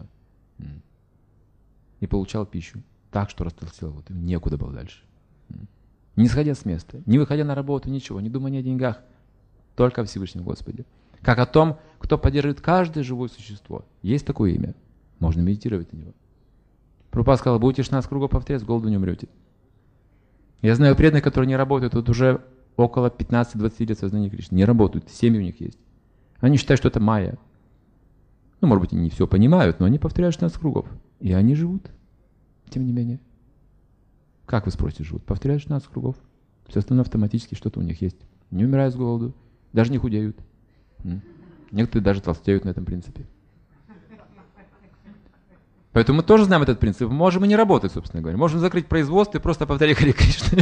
И получал пищу так, что растолстел. Вот, некуда было дальше. Не сходя с места, не выходя на работу, ничего, не думая ни о деньгах, только о Всевышнем Господе. Как о том, кто поддерживает каждое живое существо. Есть такое имя. Можно медитировать на него. Прабхупада сказал, будете 16 кругов повторять, с голоду не умрете. Я знаю преданных, которые не работают, вот уже около 15-20 лет сознания Кришны. Не работают, семьи у них есть. Они считают, что это майя. Ну, может быть, они не все понимают, но они повторяют 16 кругов. И они живут, тем не менее. Как вы спросите, живут? Повторяют 16 кругов. Все остальное автоматически что-то у них есть. Не умирают с голоду, даже не худеют. Некоторые даже толстеют на этом принципе. Поэтому мы тоже знаем этот принцип. Можем и не работать, собственно говоря. Можем закрыть производство и просто повторять Харе Кришна.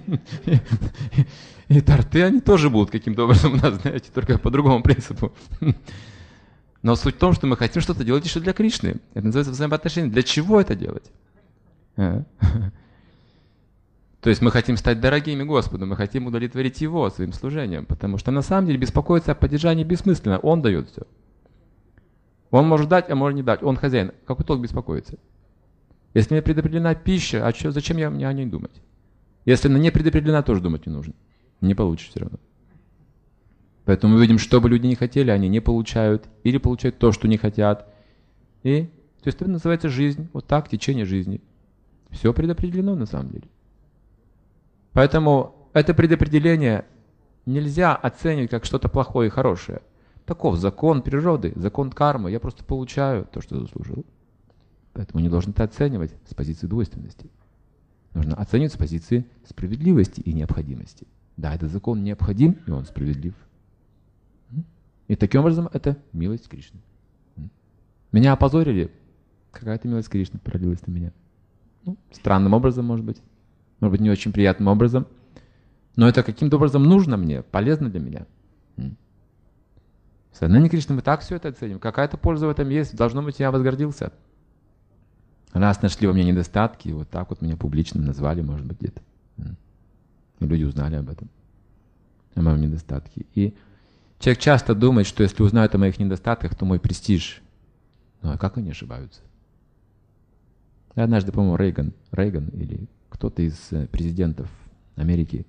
И торты, они тоже будут каким-то образом у нас, знаете, только по другому принципу. Но суть в том, что мы хотим что-то делать еще для Кришны. Это называется взаимоотношения. Для чего это делать? То есть мы хотим стать дорогими Господу, мы хотим удовлетворить Его своим служением, потому что на самом деле беспокоиться о поддержании бессмысленно. Он дает все. Он может дать, а может не дать. Он хозяин. Какой толк беспокоиться? Если мне предопределена пища, зачем мне о ней думать? Если она не предопределена, тоже думать не нужно. Не получишь все равно. Поэтому мы видим, что бы люди не хотели, они не получают. Или получают то, что не хотят. То есть это называется жизнь. Вот так, течение жизни. Все предопределено на самом деле. Поэтому это предопределение нельзя оценивать как что-то плохое и хорошее. Таков закон природы, закон кармы. Я просто получаю то, что заслужил. Поэтому не должен это оценивать с позиции двойственности. Нужно оценивать с позиции справедливости и необходимости. Да, этот закон необходим, и он справедлив. И таким образом это милость Кришны. Меня опозорили. Какая-то милость Кришны пролилась на меня. Странным образом, может быть не очень приятным образом. Но это каким-то образом нужно мне, полезно для меня. В сознании Кришны мы так все это оценим. Какая-то польза в этом есть. Должно быть, я возгордился. Раз нашли во мне недостатки, вот так вот меня публично назвали, может быть, где-то. И люди узнали об этом. О моем недостатке. И человек часто думает, что если узнают о моих недостатках, то мой престиж. Ну а как они ошибаются? Однажды, по-моему, Рейган или кто-то из президентов Америки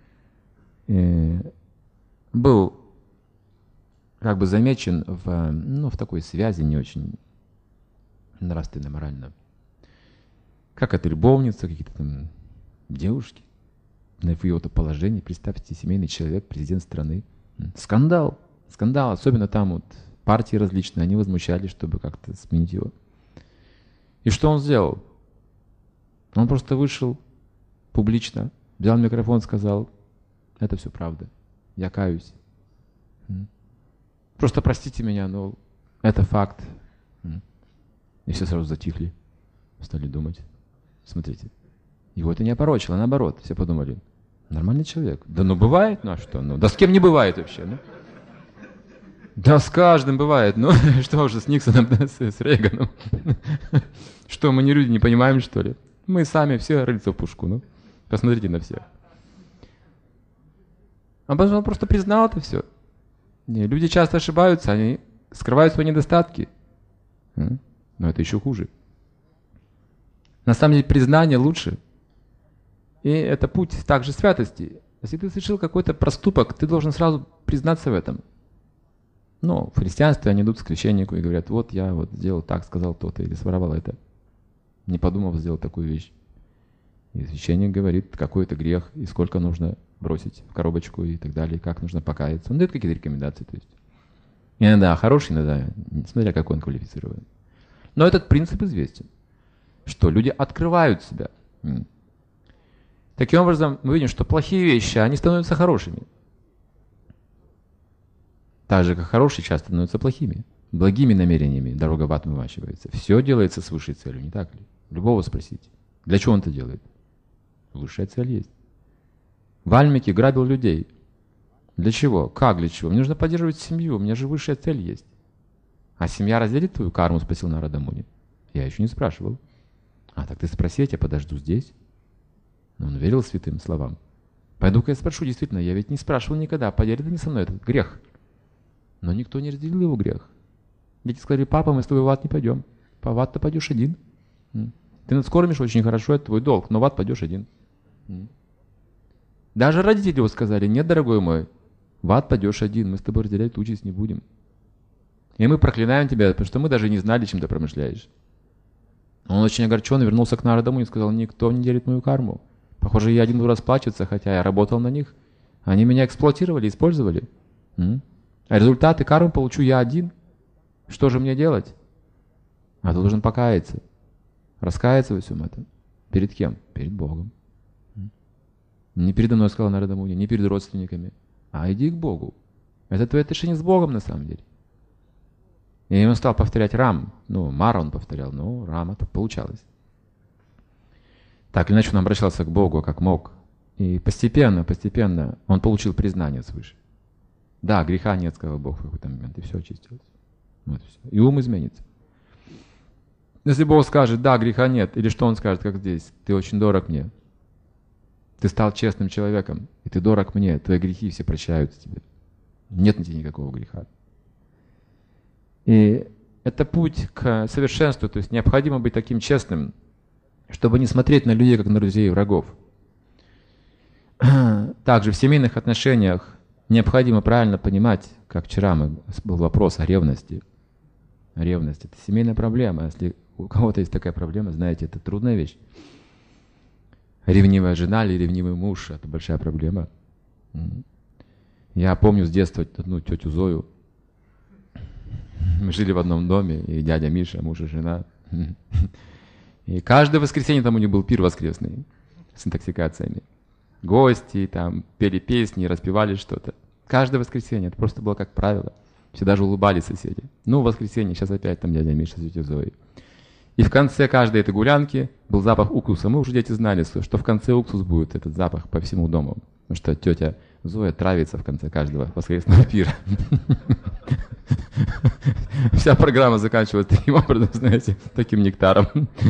был как бы замечен в такой связи не очень нравственно, морально. Как это любовница, какие-то там девушки. В его-то положении, представьте, семейный человек, президент страны. Скандал, особенно там вот партии различные, они возмущались, чтобы как-то сменить его. И что он сделал? Он просто вышел публично, взял микрофон, сказал, это все правда, я каюсь. Просто простите меня, но это факт. И все сразу затихли, стали думать. Смотрите, его это не опорочило, наоборот, все подумали, Нормальный человек. Да ну бывает, ну а что? Ну, да с кем не бывает вообще, ну? Да с каждым бывает. Ну что уже с Никсоном, да, с Рейганом? Что, мы не люди, не понимаем, что ли? Мы сами все рыльца в пушку, ну. Посмотрите на всех. А потому что он просто признал это все. Не, люди часто ошибаются, они скрывают свои недостатки. Но это еще хуже. На самом деле признание лучше. И это путь также святости. Если ты совершил какой-то проступок, ты должен сразу признаться в этом. Но в христианстве они идут к священнику и говорят: вот я вот сделал так, сказал то-то, или своровал это. Не подумав сделать такую вещь. И священник говорит, какой это грех, и сколько нужно бросить в коробочку и так далее, и как нужно покаяться. Он дает какие-то рекомендации. То есть. Иногда хороший, иногда, смотря какой он квалифицирован. Но этот принцип известен, что люди открывают себя. Таким образом, мы видим, что плохие вещи, они становятся хорошими. Так же, как хорошие часто становятся плохими. Благими намерениями дорога в ад вымачивается. Все делается с высшей целью, не так ли? Любого спросите. Для чего он это делает? Высшая цель есть. Вальмики грабил людей. Для чего? Как для чего? Мне нужно поддерживать семью, у меня же высшая цель есть. А семья разделит твою карму, спросил Нарада Муни. Я еще не спрашивал. А, так ты спроси, я тебя подожду здесь. Но он верил святым словам. Пойду-ка я спрошу, действительно, я ведь не спрашивал никогда, поделит они со мной этот грех. Но никто не разделил его грех. Дети сказали: папа, мы с тобой в ад не пойдем. В ад ты пойдешь один. Ты нас кормишь очень хорошо, это твой долг, но в ад пойдешь один. Даже родители его сказали: нет, дорогой мой, в ад пойдешь один, мы с тобой разделять участь не будем. И мы проклинаем тебя, потому что мы даже не знали, чем ты промышляешь. Он очень огорчен, вернулся к Нарада Муни и сказал: никто не делит мою карму. Похоже, я один буду расплачиваться, хотя я работал на них. Они меня эксплуатировали, использовали. А результаты кармы получу я один. Что же мне делать? А ты должен покаяться. Раскаяться во всем этом. Перед кем? Перед Богом. Не передо мной, сказал Нарада Муни, не перед родственниками. А иди к Богу. Это твои отношения с Богом на самом деле. И он стал повторять Рам. Ну, Мара он повторял, но Рама так получалось. Так или иначе он обращался к Богу как мог. И постепенно он получил признание свыше. Да, греха нет, сказал Бог в какой-то момент, и все очистилось. Вот все. И ум изменится. Если Бог скажет: да, греха нет, или что он скажет, как здесь: ты очень дорог мне. Ты стал честным человеком, и ты дорог мне, твои грехи все прощаются тебе. Нет на тебе никакого греха. И это путь к совершенству, то есть необходимо быть таким честным, чтобы не смотреть на людей, как на друзей и врагов. Также в семейных отношениях необходимо правильно понимать, как вчера был вопрос о ревности. Ревность – это семейная проблема. Если у кого-то есть такая проблема, знаете, это трудная вещь. Ревнивая жена или ревнивый муж – это большая проблема. Я помню с детства одну тетю Зою. Мы жили в одном доме, и дядя Миша, муж и жена. И каждое воскресенье там у них был пир воскресный с интоксикациями. Гости там пели песни, распевали что-то. Каждое воскресенье, это просто было как правило. Все даже улыбались соседи. Ну, в воскресенье, сейчас опять там дядя Миша с тетей Зоей. И в конце каждой этой гулянки был запах уксуса. Мы уже дети знали, что в конце уксус будет, этот запах по всему дому. Потому что тетя Зоя травится в конце каждого воскресного пира. Вся программа заканчивалась таким образом, знаете, таким нектаром.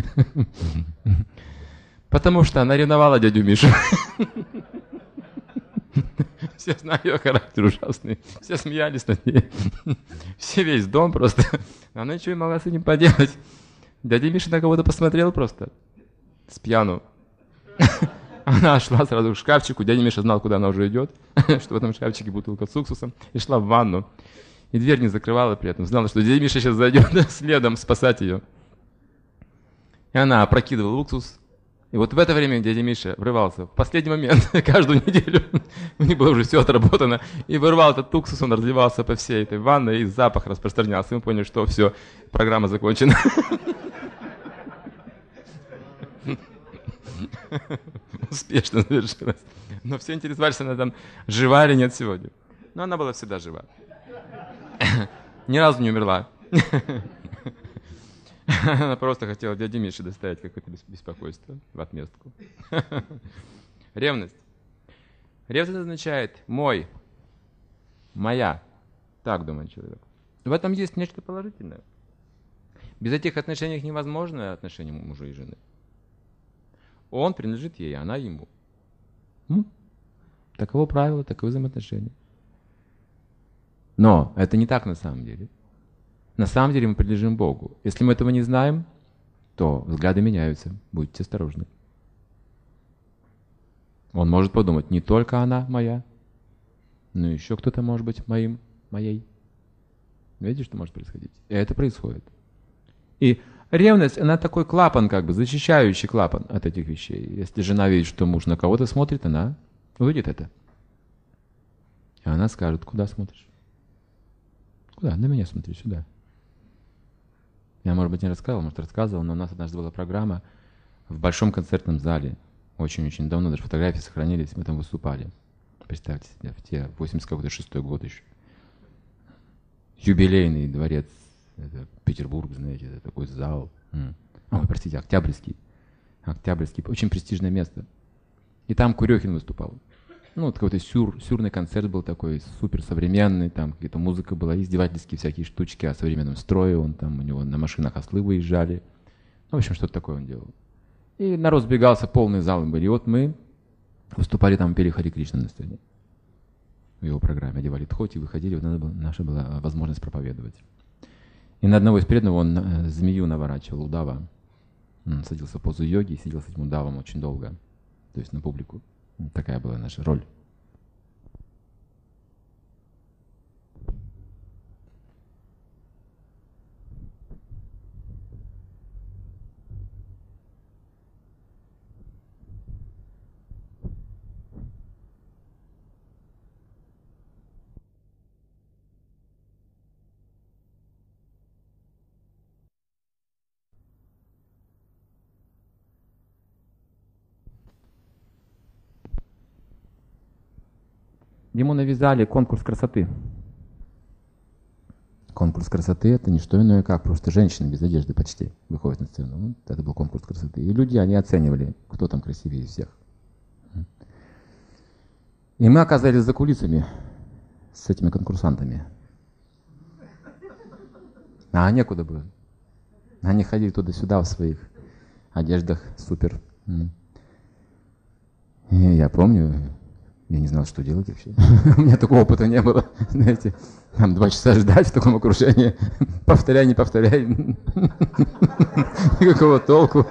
Потому что она ревновала дядю Мишу. Все знали ее характер ужасный. Все смеялись над ней. Все, весь дом просто. Она ничего не могла с этим поделать. Дядя Миша на кого-то посмотрел просто. С пьяну. Она шла сразу к шкафчику. Дядя Миша знал, куда она уже идет. Что в этом шкафчике бутылка с уксусом. И шла в ванну. И дверь не закрывала при этом. Знала, что дядя Миша сейчас зайдет следом спасать ее. И она опрокидывала уксус. И вот в это время дядя Миша врывался в последний момент, каждую неделю, у них было уже все отработано, и вырвал этот уксус, он разливался по всей этой ванной, и запах распространялся. И мы поняли, что все, программа закончена. Успешно завершилась. Но все интересовались, она там жива или нет сегодня. Но она была всегда жива. Ни разу не умерла. Она просто хотела дяде Мише доставить какое-то беспокойство в отместку. Ревность. Ревность означает мой, моя. Так думает человек. В этом есть нечто положительное. Без этих отношений невозможно отношения мужа и жены. Он принадлежит ей, она ему. Таково правило, таковы взаимоотношения. Но это не так на самом деле. На самом деле мы принадлежим Богу. Если мы этого не знаем, то взгляды меняются. Будьте осторожны. Он может подумать, не только она моя, но еще кто-то может быть моей. Видите, что может происходить? И это происходит. И ревность, она такой клапан, как бы, защищающий клапан от этих вещей. Если жена видит, что муж на кого-то смотрит, она увидит это. И она скажет, куда смотришь? Куда? На меня смотри, сюда. Я, может быть, не рассказывал, может, рассказывал, но у нас однажды была программа в большом концертном зале. Очень-очень давно, даже фотографии сохранились, мы там выступали. Представьте себе, в те 86-й год еще. Юбилейный дворец, это Петербург, знаете, это такой зал. Ой, простите, Октябрьский. Октябрьский, очень престижное место. И там Курехин выступал. Ну, какой-то сюрный концерт был такой, супер современный, там какая-то музыка была, издевательские всякие штучки о современном строе, у него на машинах ослы выезжали. Ну, в общем, что-то такое он делал. И народ сбегался, полный зал были. И вот мы выступали там, пели Хари Кришна на сцене. В его программе одевали тхоти, выходили, вот наша была возможность проповедовать. И на одного из преданных он змею наворачивал, удава. Он садился в позу йоги и сидел с этим удавом очень долго. То есть на публику. Такая была наша роль. Ему навязали конкурс красоты. Конкурс красоты — это не что иное, как просто женщина без одежды почти выходит на сцену. Вот это был конкурс красоты. И люди, они оценивали, кто там красивее всех. И мы оказались за кулисами с этими конкурсантами. А некуда было. Они ходили туда-сюда в своих одеждах супер. И я помню, я не знал, что делать вообще. У меня такого опыта не было. Знаете, там 2 часа ждать в таком окружении. Повторяй, не повторяй. Никакого толку.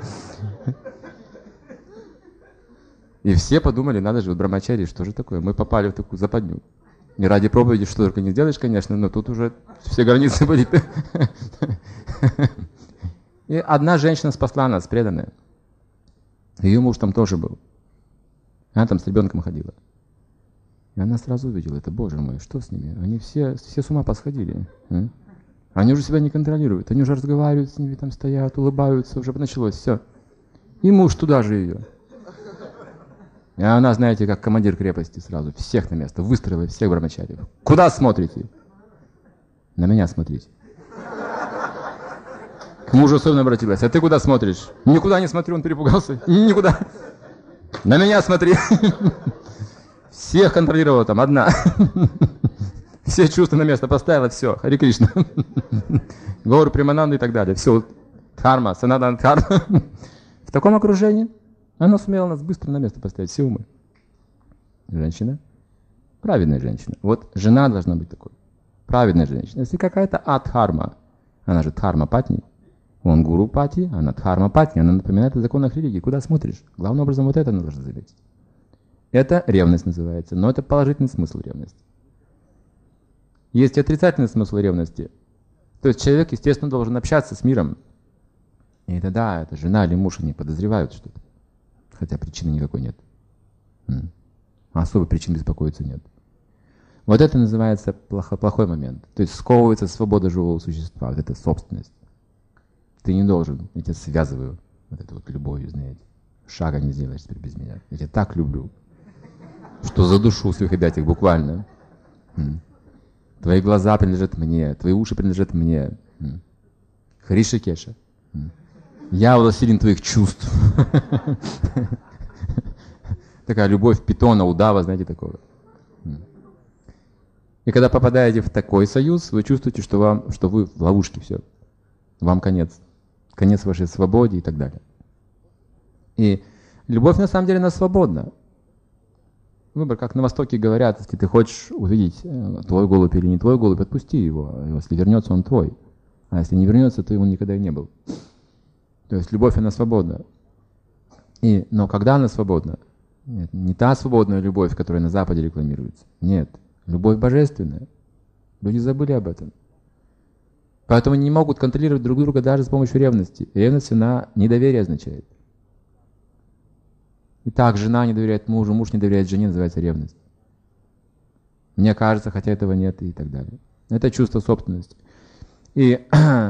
И все подумали, надо же, вот брамачари, что же такое? Мы попали в такую западню. И ради проповеди что только не сделаешь, конечно, но тут уже все границы были. И одна женщина спасла нас, преданная. Ее муж там тоже был. Она там с ребенком ходила. И она сразу увидела это. Боже мой, что с ними? Они все с ума посходили. Они уже себя не контролируют. Они уже разговаривают с ними, там стоят, улыбаются. Уже началось все. И муж туда же ее. И она, знаете, как командир крепости сразу. Всех на место. Выстроила всех брамачариев. Куда смотрите? На меня смотрите. К мужу особенно обратилась. А ты куда смотришь? Никуда не смотрю, он перепугался. Никуда. На меня смотри. Всех контролировала там одна. Все чувства на место поставила, все. Хари Кришна. Гауру Примананду и так далее. Все. Дхарма, Санатана Дхарма. В таком окружении она сумела нас быстро на место поставить. Все умы. Женщина. Праведная женщина. Вот жена должна быть такой. Праведная женщина. Если какая-то адхарма, она же дхарма патни. Он гуру пати, она дхарма патни. Она напоминает о законах религии. Куда смотришь? Главным образом вот это она должна заметить. Это ревность называется, но это положительный смысл ревности. Есть и отрицательный смысл ревности. То есть человек, естественно, должен общаться с миром. И тогда это жена или муж, они подозревают что-то. Хотя причины никакой нет. Особой причин беспокоиться нет. Вот это называется плохой момент. То есть сковывается свобода живого существа. Вот это собственность. Ты не должен, я тебя связываю. Вот это вот любовью, знаете. Шага не сделаешь теперь без меня. Я тебя так люблю, что задушу в своих объятиях буквально. Твои глаза принадлежат мне, твои уши принадлежат мне. Хришикеша. Я властелин твоих чувств. Такая любовь питона, удава, знаете, такого. И когда попадаете в такой союз, вы чувствуете, что вы в ловушке, все. Вам конец. Конец вашей свободе и так далее. И любовь на самом деле она свободна. Выбор, как на Востоке говорят, если ты хочешь увидеть твой голубь или не твой голубь, отпусти его. Если вернется, он твой. А если не вернется, то он никогда и не был. То есть любовь, она свободна. Но когда она свободна? Нет, не та свободная любовь, которая на Западе рекламируется. Нет. Любовь божественная. Люди забыли об этом. Поэтому они не могут контролировать друг друга даже с помощью ревности. Ревность, она недоверие означает. И так жена не доверяет мужу, муж не доверяет жене, называется ревность. Мне кажется, хотя этого нет и так далее. Это чувство собственности. И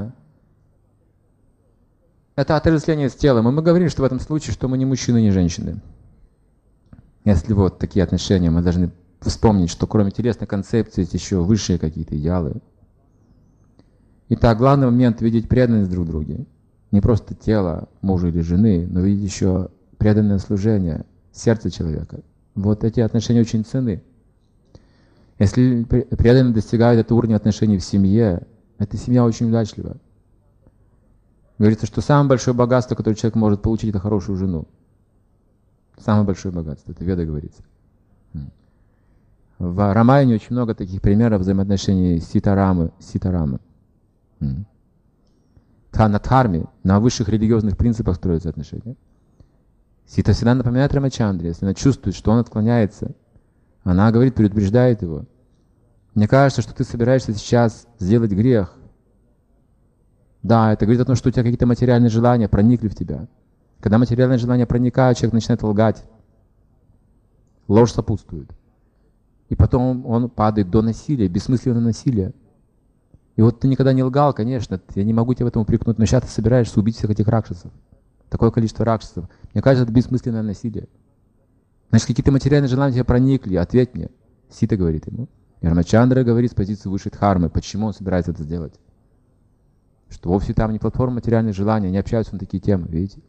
это отождествление с телом. И мы говорим, что в этом случае, что мы не мужчины, не женщины. Если вот такие отношения, мы должны вспомнить, что кроме телесной концепции есть еще высшие какие-то идеалы. Итак, главный момент — видеть преданность друг другу. Не просто тело мужа или жены, но видеть еще преданное служение, сердце человека. Вот эти отношения очень ценны. Если преданные достигают этого уровня отношений в семье, эта семья очень удачлива. Говорится, что самое большое богатство, которое человек может получить, это хорошую жену. Самое большое богатство, это Веда говорится. В Рамаяне очень много таких примеров взаимоотношений Ситарамы. На дхарме, на высших религиозных принципах строятся отношения. Сита всегда напоминает Рамачандре, если она чувствует, что он отклоняется, она говорит, предупреждает его. Мне кажется, что ты собираешься сейчас сделать грех. Да, это говорит о том, что у тебя какие-то материальные желания проникли в тебя. Когда материальные желания проникают, человек начинает лгать. Ложь сопутствует. И потом он падает до насилия, бессмысленного насилия. И вот ты никогда не лгал, конечно, я не могу тебя в этом упрекнуть, но сейчас ты собираешься убить всех этих ракшасов. Такое количество ракшасов. Мне кажется, это бессмысленное насилие. Значит, какие-то материальные желания тебя проникли, ответь мне. Сита говорит ему. И Рамачандра говорит с позиции высшей дхармы, почему он собирается это сделать. Что вовсе там не платформа материальных желаний, не общаются на такие темы, видите?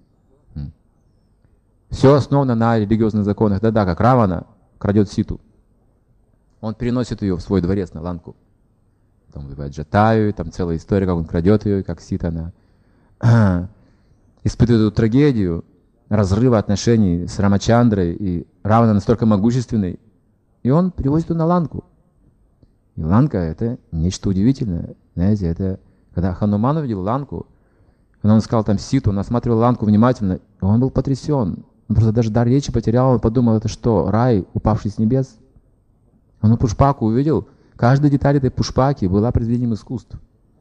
Все основано на религиозных законах. Да-да, как Равана крадет Ситу. Он переносит ее в свой дворец на ланку. Там убивает Джатаю, там целая история, как он крадет ее, как Сита она испытывает эту трагедию разрыва отношений с Рамачандрой, и Равана настолько могущественный, и он привозит ее на ланку. И ланка — это нечто удивительное. Знаете, это когда Хануман увидел ланку, когда он искал там Ситу, он осматривал ланку внимательно, и он был потрясен. Он просто даже дар речи потерял, он подумал, это что, рай, упавший с небес? Он пушпаку увидел, каждая деталь этой пушпаки была произведением искусств.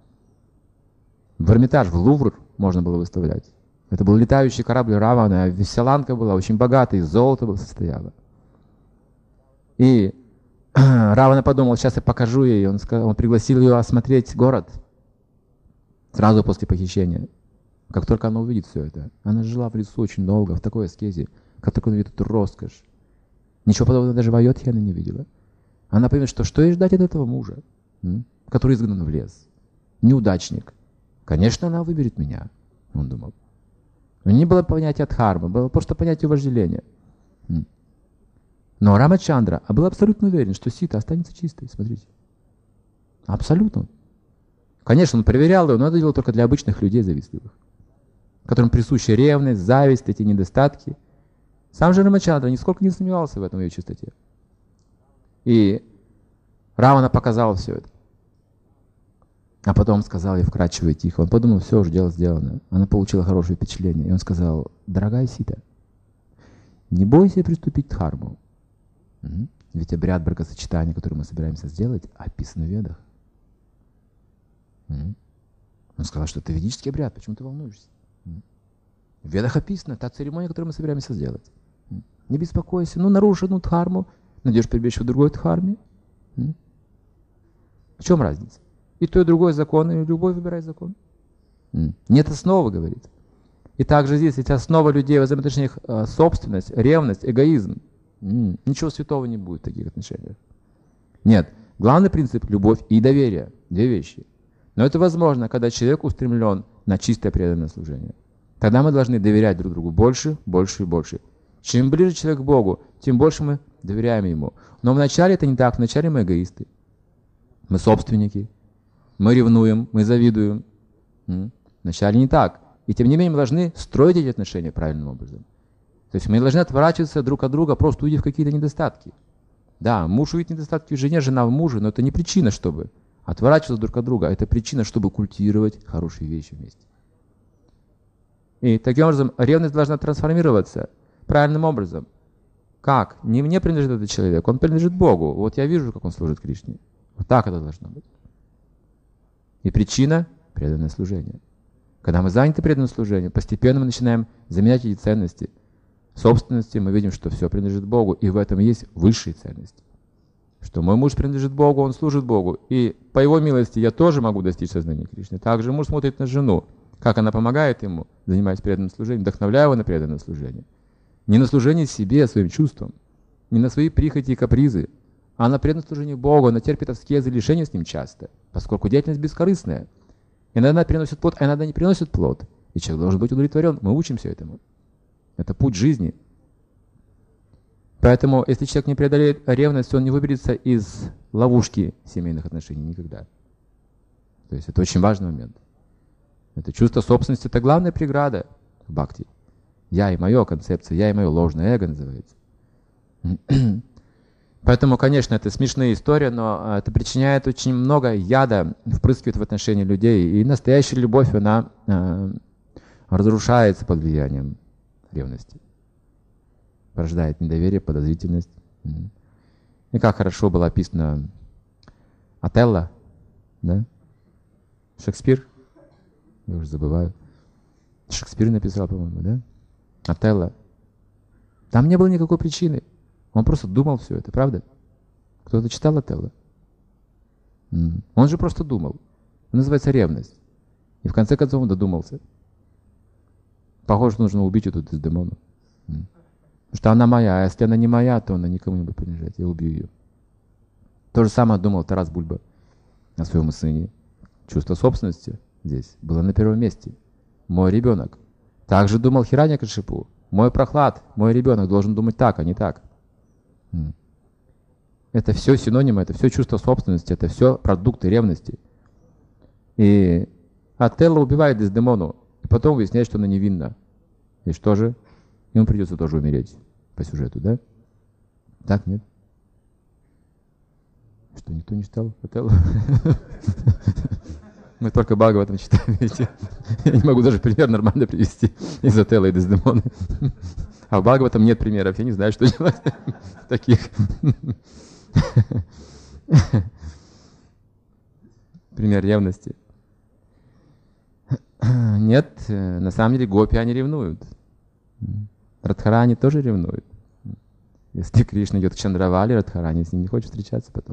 В Эрмитаж, в Лувр можно было выставлять. Это был летающий корабль Равана, а вся ланка была очень богатой, из золота состояла. И Равана подумал, сейчас я покажу ей, он пригласил ее осмотреть город сразу после похищения. Как только она увидит все это, она жила в лесу очень долго, в такой аскезе, как только она видит эту роскошь. Ничего подобного даже в Айодхе она не видела. Она поймет, что ей ждать от этого мужа, который изгнан в лес. Неудачник. Конечно, она выберет меня, он думал. У нее не было понятия дхармы, было просто понятие вожделения. Но Рамачандра был абсолютно уверен, что Сита останется чистой, смотрите. Абсолютно. Конечно, он проверял ее, но это делал только для обычных людей завистливых, которым присуща ревность, зависть, эти недостатки. Сам же Рамачандра нисколько не сомневался в этом ее чистоте. И Равана показал все это. А потом сказал ей вкрадчиво и тихо. Он подумал, все, уже дело сделано. Она получила хорошее впечатление. И он сказал, дорогая Сита, не бойся приступить к дхарму. Ведь обряд бракосочетания, который мы собираемся сделать, описан в Ведах. Он сказал, что это ведический обряд, почему ты волнуешься? В Ведах описано та церемония, которую мы собираемся сделать. Не беспокойся, нарушь одну дхарму, найдешь прибежище в другой дхарме. В чем разница? И то, и другой закон, и любой выбирай закон. Нет основы, говорит. И также здесь, ведь основа людей в взаимоотношениях собственность, ревность, эгоизм. Ничего святого не будет в таких отношениях. Нет. Главный принцип — любовь и доверие. Две вещи. Но это возможно, когда человек устремлен на чистое преданное служение. Тогда мы должны доверять друг другу больше, больше и больше. Чем ближе человек к Богу, тем больше мы доверяем Ему. Но вначале это не так. Вначале мы эгоисты. Мы собственники. Мы ревнуем, мы завидуем. Вначале не так. И тем не менее мы должны строить эти отношения правильным образом. То есть мы не должны отворачиваться друг от друга, просто увидев какие-то недостатки. Да, муж увидит недостатки в жене, жена в муже, но это не причина, чтобы отворачиваться друг от друга. Это причина, чтобы культивировать хорошие вещи вместе. И таким образом ревность должна трансформироваться правильным образом. Как? Не мне принадлежит этот человек, он принадлежит Богу. Вот я вижу, как он служит Кришне. Вот так это должно быть. И причина – преданное служение. Когда мы заняты преданным служением, постепенно мы начинаем заменять эти ценности. Собственности мы видим, что все принадлежит Богу, и в этом есть высшие ценности. Что мой муж принадлежит Богу, он служит Богу. И по его милости я тоже могу достичь сознания Кришны. Также муж смотрит на жену, как она помогает ему, занимаясь преданным служением, вдохновляя его на преданное служение. Не на служение себе, своим чувствам, не на свои прихоти и капризы, а на преданное служение Богу. Она терпит аскезы и лишения с ним часто, поскольку деятельность бескорыстная. Иногда она приносит плод, а иногда не приносит плод. И человек должен быть удовлетворен. Мы учимся этому. Это путь жизни. Поэтому, если человек не преодолеет ревность, он не выберется из ловушки семейных отношений никогда. То есть это очень важный момент. Это чувство собственности – это главная преграда в бхакти. Я и мое концепция, я и мое ложное эго называется. Поэтому, конечно, это смешная история, но это причиняет очень много яда, впрыскивает в отношения людей. И настоящая любовь, она разрушается под влиянием ревности. Порождает недоверие, подозрительность. И как хорошо было описано Отелло, да? Шекспир, я уже забываю. Шекспир написал, по-моему, да? Отелло. Там не было никакой причины. Он просто думал все это, правда? Кто-то читал Отелло? Он же просто думал. Это называется ревность. И в конце концов он додумался. Похоже, что нужно убить эту Дездемону. Потому что она моя, а если она не моя, то она никому не будет принадлежать. Я убью ее. То же самое думал Тарас Бульба о своем сыне. Чувство собственности здесь было на первом месте. Мой ребенок. Также думал Хираньякашипу. Мой Прохлад, мой ребенок должен думать так, а не так. Это все синонимы, это все чувство собственности, это все продукты ревности. И Отелло убивает Дездемону, и потом выясняет, что она невинна. И что же? Ему придется тоже умереть по сюжету, да? Так, нет? Что, никто не читал Отелло? Мы только Бхагаватам читаем, видите? Я не могу даже пример нормально привести из Отелло и Дездемоны. А в Бхагаватам нет примеров, я не знаю, что делать таких. Пример ревности. Нет, на самом деле гопи, они ревнуют. Радхарани тоже ревнует. Если Кришна идет к Чандравали, Радхарани с ним не хочет встречаться потом.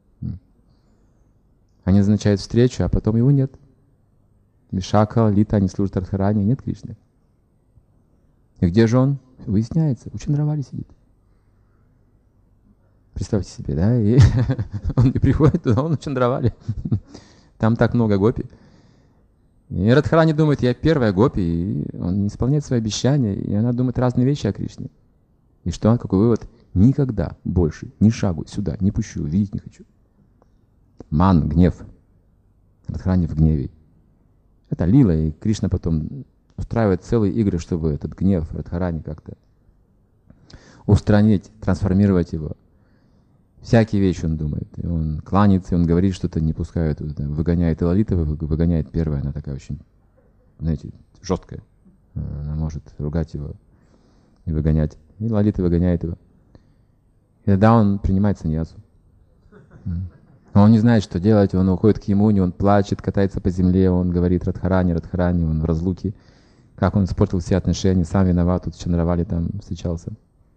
Они назначают встречу, а потом его нет. Вишака, Лита, они служат Радхарани, нет Кришны. И где же он? Выясняется, у Чандравали сидит. Представьте себе, да? И он не приходит туда, он у Чандравали. Там так много гопи. И Радхарани думает, я первая гопи, и он не исполняет свои обещания, и она думает разные вещи о Кришне. И что он, какой вывод? Никогда больше ни шагу сюда не пущу, видеть не хочу. Ман, гнев. Радхарани в гневе. Это лила, и Кришна потом устраивает целые игры, чтобы этот гнев Радхарани как-то устранить, трансформировать его. Всякие вещи он думает. И он кланяется, и он говорит, что-то не пускает, выгоняет и Лалита, выгоняет первая, она такая очень, знаете, жесткая. Она может ругать его и выгонять. И Лалита выгоняет его. И тогда он принимает саньясу. Он не знает, что делать, он уходит к Ямуне, он плачет, катается по земле, он говорит Радхарани, Радхарани, он в разлуке. Как он испортил все отношения, сам виноват, тут с Чандравали там встречался.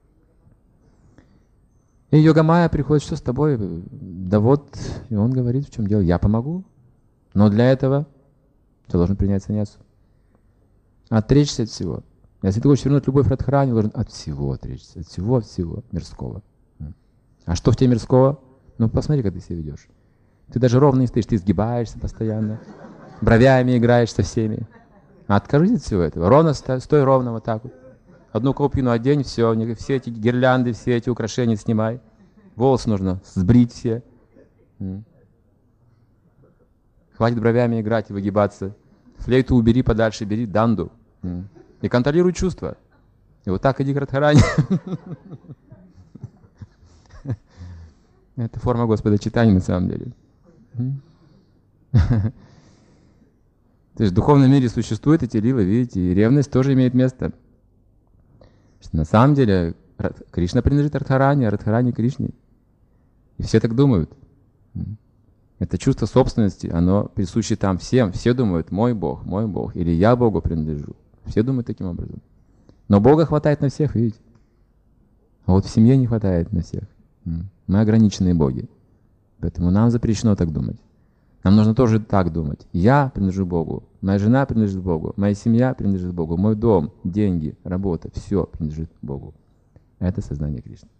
И Йогамая приходит, что с тобой? Да вот, и он говорит, в чем дело, я помогу. Но для этого ты должен принять саньясу. Отречься от всего. Если ты хочешь вернуть любовь Радхарани, должен от всего отречься, от всего мирского. А что в тебе мирского? Ну, посмотри, как ты себя ведешь. Ты даже ровно не стоишь, ты сгибаешься постоянно, бровями играешь со всеми. Откажись от всего этого. Ровно, стой ровно вот так вот. Одну копию одень, все эти гирлянды, все эти украшения снимай. Волосы нужно сбрить все. Хватит бровями играть и выгибаться. Флейту убери подальше, бери данду. И контролируй чувства. И вот так иди к Радхарани. Это форма Господа читания на самом деле. То есть в духовном мире существуют эти лилы, видите, и ревность тоже имеет место. Что на самом деле Кришна принадлежит Радхарани, а Радхарани Кришне. И все так думают. Это чувство собственности, оно присуще там всем. Все думают, мой Бог, или я Богу принадлежу. Все думают таким образом. Но Бога хватает на всех, видите. А вот в семье не хватает на всех. Мы ограниченные боги. Поэтому нам запрещено так думать. Нам нужно тоже так думать. Я принадлежу Богу, моя жена принадлежит Богу, моя семья принадлежит Богу, мой дом, деньги, работа, все принадлежит Богу. Это сознание Кришны.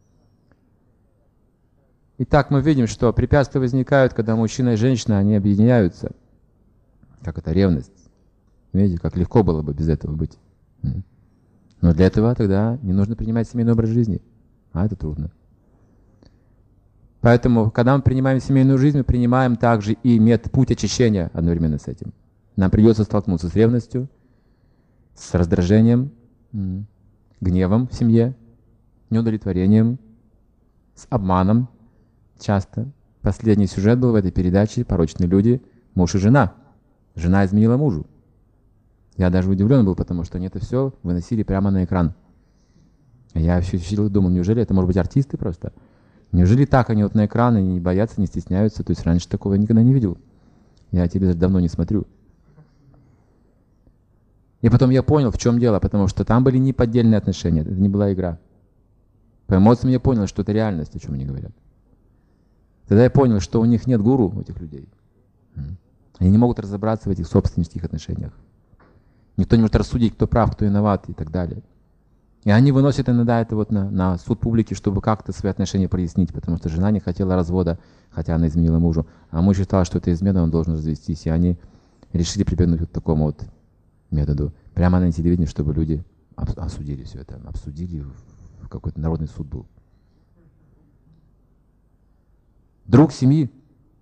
Итак, мы видим, что препятствия возникают, когда мужчина и женщина, они объединяются. Как это ревность. Видите, как легко было бы без этого быть. Но для этого тогда не нужно принимать семейный образ жизни. А это трудно. Поэтому, когда мы принимаем семейную жизнь, мы принимаем также и путь очищения одновременно с этим. Нам придется столкнуться с ревностью, с раздражением, гневом в семье, неудовлетворением, с обманом часто. Последний сюжет был в этой передаче «Порочные люди. Муж и жена». Жена изменила мужу. Я даже удивлен был, потому что они это все выносили прямо на экран. Я все сидел и думал, неужели это может быть артисты просто? Неужели так они вот на экран, они не боятся, не стесняются? То есть раньше такого я никогда не видел. Я телевизор давно не смотрю. И потом я понял, в чем дело, потому что там были не поддельные отношения, это не была игра. По эмоциям я понял, что это реальность, о чем они говорят. Тогда я понял, что у них нет гуру, у этих людей. Они не могут разобраться в этих собственнических отношениях. Никто не может рассудить, кто прав, кто виноват и так далее. И они выносят иногда это вот на суд публики, чтобы как-то свои отношения прояснить, потому что жена не хотела развода, хотя она изменила мужу. А муж считал, что это измена, он должен развестись. И они решили прибегнуть к такому вот методу. Прямо на телевидении, чтобы люди осудили все это. Обсудили, какой-то народный суд был. Друг семьи.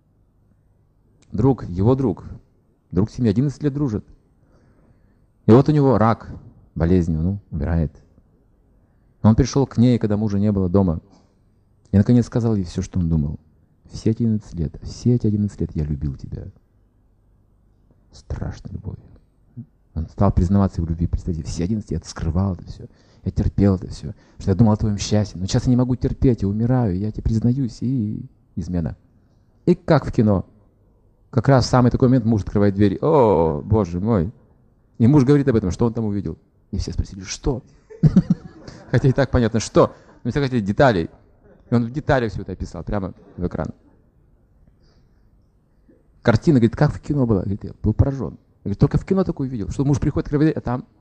Друг семьи, 11 лет дружит. И вот у него рак, болезнь, умирает. Он пришел к ней, когда мужа не было дома. И наконец сказал ей все, что он думал. Все эти 11 лет я любил тебя. Страшной любовью. Он стал признаваться в любви. Представьте, все 11 лет я скрывал это все. Я терпел это все. Что я думал о твоем счастье. Но сейчас я не могу терпеть, я умираю, я тебе признаюсь. И измена. И как в кино. Как раз в самый такой момент муж открывает дверь. О, Боже мой. И муж говорит об этом, что он там увидел. И все спросили, что? Хотя и так понятно, что. Но все хотели деталей. И он в деталях все это описал, прямо в экран. Картина, говорит, как в кино было. Говорит, я был поражен. Я говорю, только в кино такое увидел, что муж приходит, открывает, а там.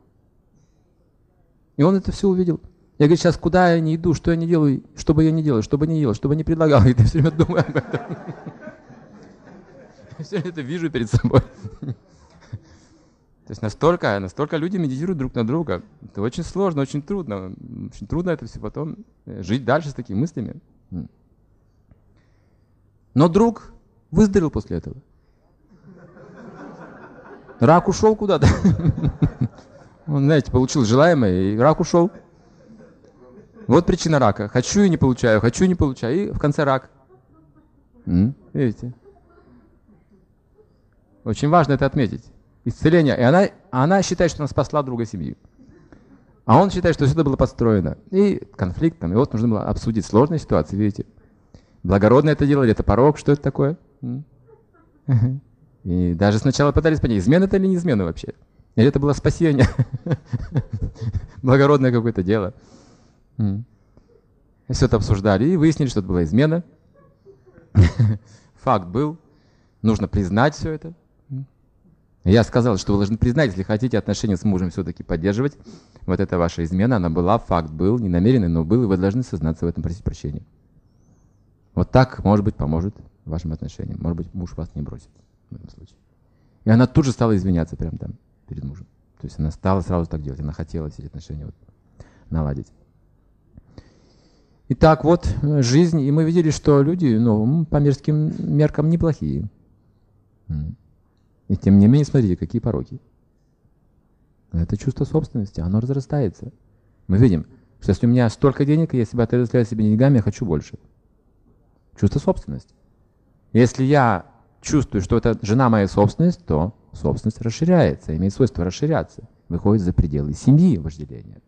И он это все увидел. Я говорю, сейчас куда я не иду, что я не делаю, что бы я не делал, что бы не ел, что бы не предлагал. Я все время думаю об этом. Я все это вижу перед собой. То есть настолько люди медитируют друг на друга. Это очень сложно, очень трудно. Очень трудно это все потом жить дальше с такими мыслями. Но друг выздоровел после этого. Рак ушел куда-то. Он, знаете, получил желаемое, и рак ушел. Вот причина рака. Хочу и не получаю, и в конце рак. Видите? Очень важно это отметить. Исцеление. И она считает, что она спасла друга семьи. А он считает, что все это было подстроено. И конфликт там. И вот нужно было обсудить сложные ситуации, видите. Благородно это делали, это порок, что это такое? И даже сначала пытались понять, измена это или не измена вообще. Или это было спасение. Благородное какое-то дело. И все это обсуждали и выяснили, что это была измена. Факт был. Нужно признать все это. Я сказал, что вы должны признать, если хотите отношения с мужем все-таки поддерживать. Вот это ваша измена, она была, факт был, не намеренный, но был, и вы должны сознаться в этом, просить прощения. Вот так, может быть, поможет вашим отношениям. Может быть, муж вас не бросит в этом случае. И она тут же стала извиняться прямо там, перед мужем. То есть она стала сразу так делать, она хотела эти отношения вот наладить. Итак, вот жизнь, и мы видели, что люди, ну, по мирским меркам неплохие. И тем не менее, смотрите, какие пороки. Это чувство собственности, оно разрастается. Мы видим, что если у меня столько денег, и я себя отождествляю себе деньгами, я хочу больше. Чувство собственности. Если я чувствую, что это жена моя собственность, то собственность расширяется, имеет свойство расширяться, выходит за пределы семьи вожделения.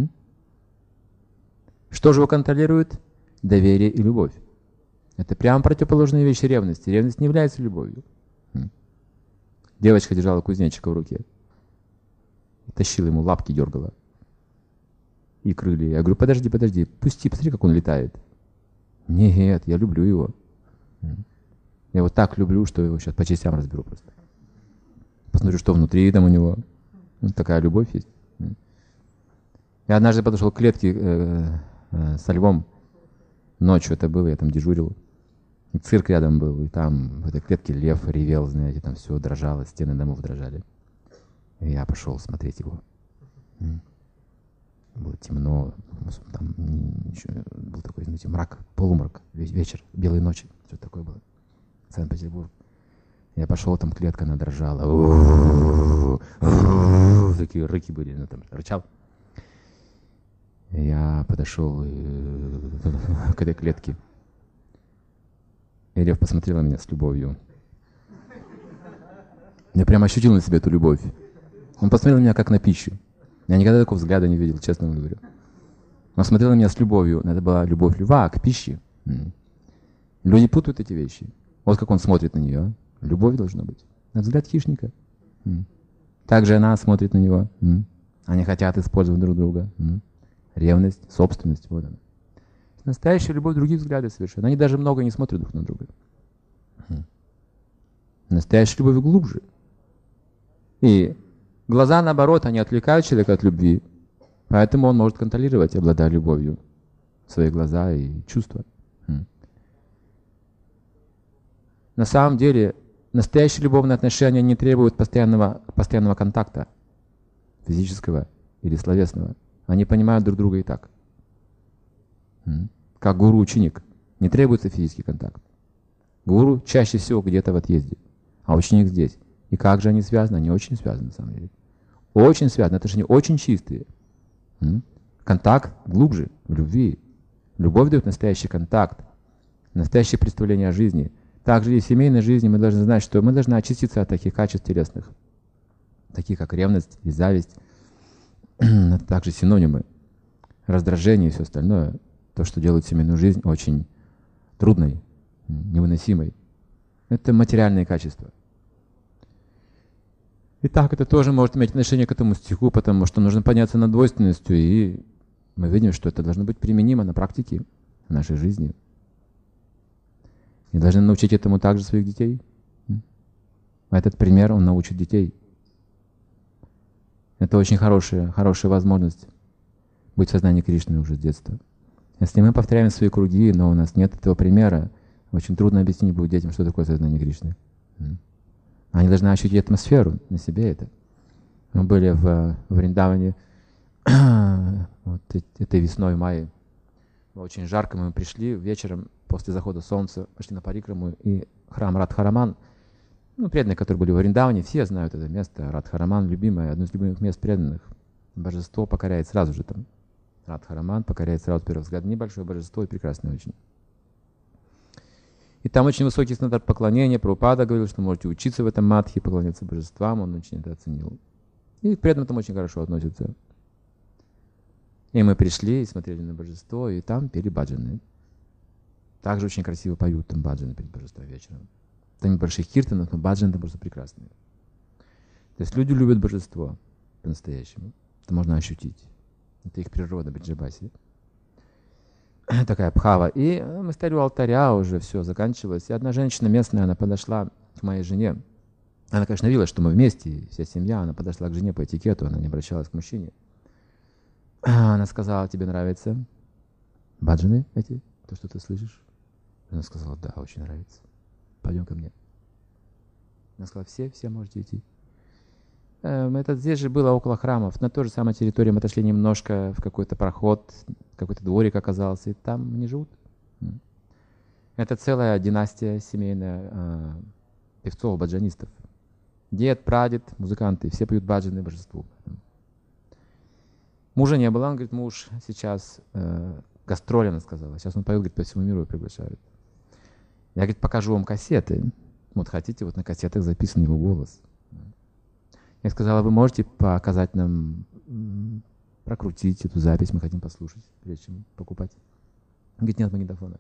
Что же его контролирует? Доверие и любовь. Это прямо противоположные вещи ревности. Ревность не является любовью. Девочка держала кузнечика в руке. Тащила ему, лапки дергала. И крылья. Я говорю, подожди, пусти, посмотри, как он летает. Нет, я люблю его. Я его так люблю, что его сейчас по частям разберу просто. Посмотрю, что внутри там у него. Вот такая любовь есть. Я однажды подошел к клетке со львом. Ночью это было, я там дежурил. И цирк рядом был, и там в этой клетке лев ревел, знаете, там все дрожало, стены домов дрожали. И я пошел смотреть его. Было темно, там был такой, знаете, мрак, полумрак, вечер, белые ночи, что такое было. Санкт-Петербург. Я пошел, там клетка, она дрожала. Такие рыки были, ну, там рычал. Я подошел к этой клетке. И лев посмотрел на меня с любовью. Я прямо ощутил на себе эту любовь. Он посмотрел на меня как на пищу. Я никогда такого взгляда не видел, честно вам говорю. Он смотрел на меня с любовью. Это была любовь льва к пище. Люди путают эти вещи. Вот как он смотрит на нее. Любовь должна быть. Это взгляд хищника. Также она смотрит на него. Они хотят использовать друг друга. Ревность, собственность. Вот она. Настоящая любовь, другие взгляды совершенно. Они даже много не смотрят друг на друга. Настоящая любовь глубже. И глаза, наоборот, они отвлекают человека от любви. Поэтому он может контролировать, обладая любовью, свои глаза и чувства. На самом деле, настоящие любовные отношения не требуют постоянного контакта, физического или словесного. Они понимают друг друга и так. Как гуру-ученик. Не требуется физический контакт. Гуру чаще всего где-то в отъезде, а ученик здесь. И как же они связаны? Они очень связаны, на самом деле. Очень связаны. Отношения очень чистые. Контакт глубже, в любви. Любовь дает настоящий контакт, настоящее представление о жизни. Также и в семейной жизни мы должны знать, что мы должны очиститься от таких качеств телесных, таких как ревность и зависть. Это также синонимы. Раздражение и все остальное. То, что делает семейную жизнь очень трудной, невыносимой. Это материальные качества. Итак, это тоже может иметь отношение к этому стиху, потому что нужно подняться над двойственностью, и мы видим, что это должно быть применимо на практике в нашей жизни. И должны научить этому также своих детей. А этот пример, он научит детей. Это очень хорошая возможность быть в сознании Кришны уже с детства. Если мы повторяем свои круги, но у нас нет этого примера, очень трудно объяснить будет детям, что такое сознание Кришны. Они должны ощутить атмосферу на себе это. Мы были в Вриндаване вот этой весной, в мае. Было очень жарко, мы пришли вечером после захода солнца, пошли на парикраму, и храм Радхараман, преданные, которые были в Вриндаване, все знают это место. Радхараман, любимое, одно из любимых мест преданных. Божество покоряет сразу же там. Радхараман покоряет сразу с первого взгляда. Небольшое божество и прекрасное очень. И там очень высокий стандарт поклонения. Прабхупада говорил, что можете учиться в этом мадхе, поклоняться божествам. Он очень это оценил. И к преданным там очень хорошо относятся. И мы пришли и смотрели на божество, и там пели баджаны. Также очень красиво поют там баджаны перед божеством вечером. Там небольших киртанов, но баджаны там просто прекрасные. То есть люди любят божество по-настоящему. Это можно ощутить. Это их природа, Бриджабаси. Такая бхава. И мы стояли у алтаря, уже все заканчивалось. И одна женщина местная, она подошла к моей жене. Она, конечно, видела, что мы вместе, вся семья. Она подошла к жене по этикету, она не обращалась к мужчине. Она сказала: тебе нравятся баджаны эти? То, что ты слышишь? Она сказала: да, очень нравится. Пойдем ко мне. Она сказала: все можете идти. здесь же было около храмов. На той же самой территории мы отошли немножко в какой-то проход, какой-то дворик оказался, и там они живут. Это целая династия семейная певцов, баджанистов. Дед, прадед, музыканты, все поют баджаны божеству. Мужа не было, он говорит, муж сейчас гастроли, она сказала. Сейчас он поет, говорит, по всему миру приглашают. Я, говорит, покажу вам кассеты. Вот хотите, вот на кассетах записан его голос. Я сказала, вы можете показать нам, прокрутить эту запись, мы хотим послушать, прежде чем покупать. Он говорит, нет магнитофона.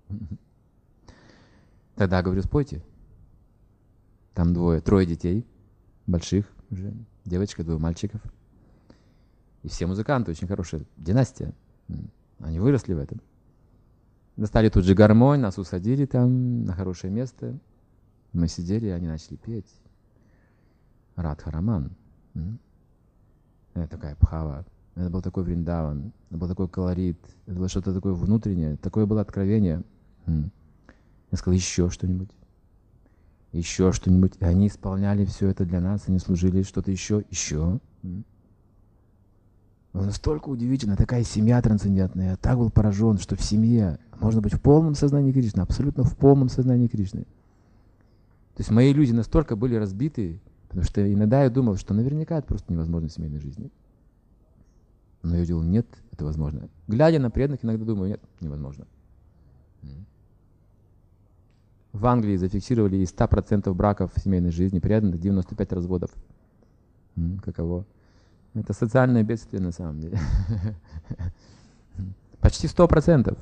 Тогда, говорю, спойте. Там трое детей, больших уже, девочка, 2 мальчиков. И все музыканты, очень хорошая династия. Они выросли в этом. Достали тут же гармонь, нас усадили там на хорошее место. Мы сидели, и они начали петь. Радха Раман. Это такая бхава. Это был такой Вриндаван. Это был такой колорит. Это было что-то такое внутреннее. Такое было откровение. Я сказал, еще что-нибудь. Еще что-нибудь. И они исполняли все это для нас. Они служили что-то еще. Было настолько удивительно. Такая семья трансцендентная. Я так был поражен, что в семье можно быть в полном сознании Кришны. Абсолютно в полном сознании Кришны. То есть мои люди настолько были разбиты, потому что иногда я думал, что наверняка это просто невозможно в семейной жизни. Но я думал, нет, это возможно. Глядя на преданных, иногда думаю, нет, невозможно. В Англии зафиксировали из 100% браков в семейной жизни преданных 95 разводов. Каково? Это социальное бедствие на самом деле. Почти 100%.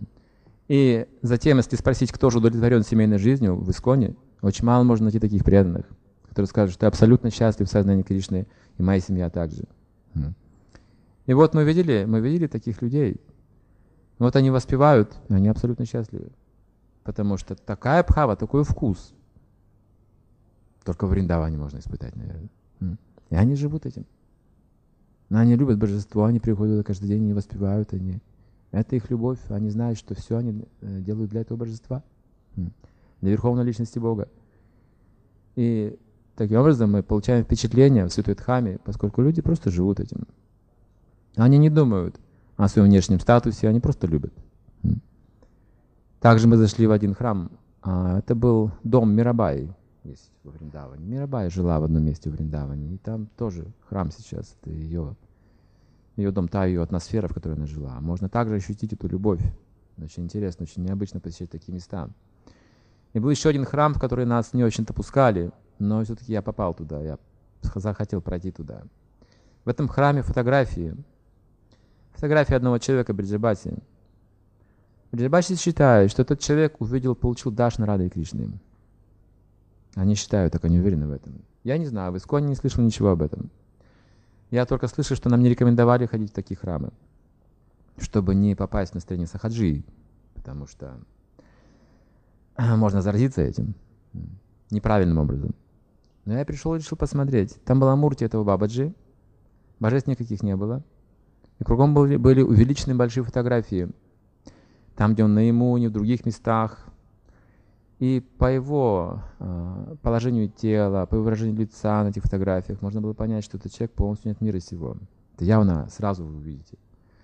И затем, если спросить, кто же удовлетворен семейной жизнью в Исконе, очень мало можно найти таких преданных, которые скажут, что я абсолютно счастлив в сознании Кришны, и моя семья также. И вот мы видели таких людей. Вот они воспевают, и они абсолютно счастливы. Потому что такая бхава, такой вкус только в Вриндаване можно испытать, наверное. И они живут этим. Но они любят божество, они приходят каждый день и воспевают. Это их любовь, они знают, что все они делают для этого божества, для Верховной Личности Бога. И таким образом мы получаем впечатление в Святой Дхаме, поскольку люди просто живут этим. Они не думают о своем внешнем статусе, они просто любят. Также мы зашли в один храм. Это был дом Мирабаи, есть во Вриндаване. Мирабаи жила в одном месте в Вриндаване, и там тоже храм сейчас. Это ее дом, та ее атмосфера, в которой она жила. Можно также ощутить эту любовь. Очень интересно, очень необычно посещать такие места. И был еще один храм, в который нас не очень-то пускали, но все-таки я попал туда, я захотел пройти туда. В этом храме фотографии одного человека, Бриджабаси. Бриджабаси считает, что этот человек получил Дашна Рады Кришны. Они считают, так они уверены в этом. Я не знаю, в Исконе не слышал ничего об этом. Я только слышал, что нам не рекомендовали ходить в такие храмы, чтобы не попасть в настроение сахаджи, потому что можно заразиться этим неправильным образом. Но я пришел и решил посмотреть. Там была мурти этого Бабаджи, божеств никаких не было. И кругом были увеличены большие фотографии. Там, где он наиму, не в других местах. И по его положению тела, по его выражению лица на этих фотографиях можно было понять, что этот человек полностью нет мира сего. Это явно сразу вы увидите.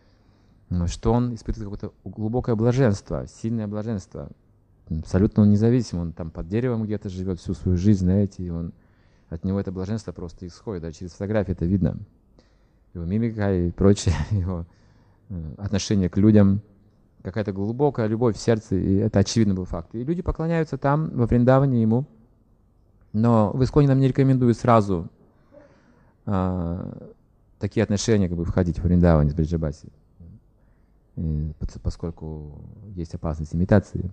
Что он испытывает какое-то глубокое блаженство, сильное блаженство. Абсолютно он независим, он там под деревом где-то живет всю свою жизнь, знаете, и от него это блаженство просто исходит, да, через фотографии это видно. Его мимика и прочее, его отношение к людям, какая-то глубокая любовь в сердце, и это очевидно был факт. И люди поклоняются там, во Вриндаване ему, но в Исконе нам не рекомендуют сразу такие отношения, как бы входить в Вриндаване с Бриджабаси, поскольку есть опасность имитации.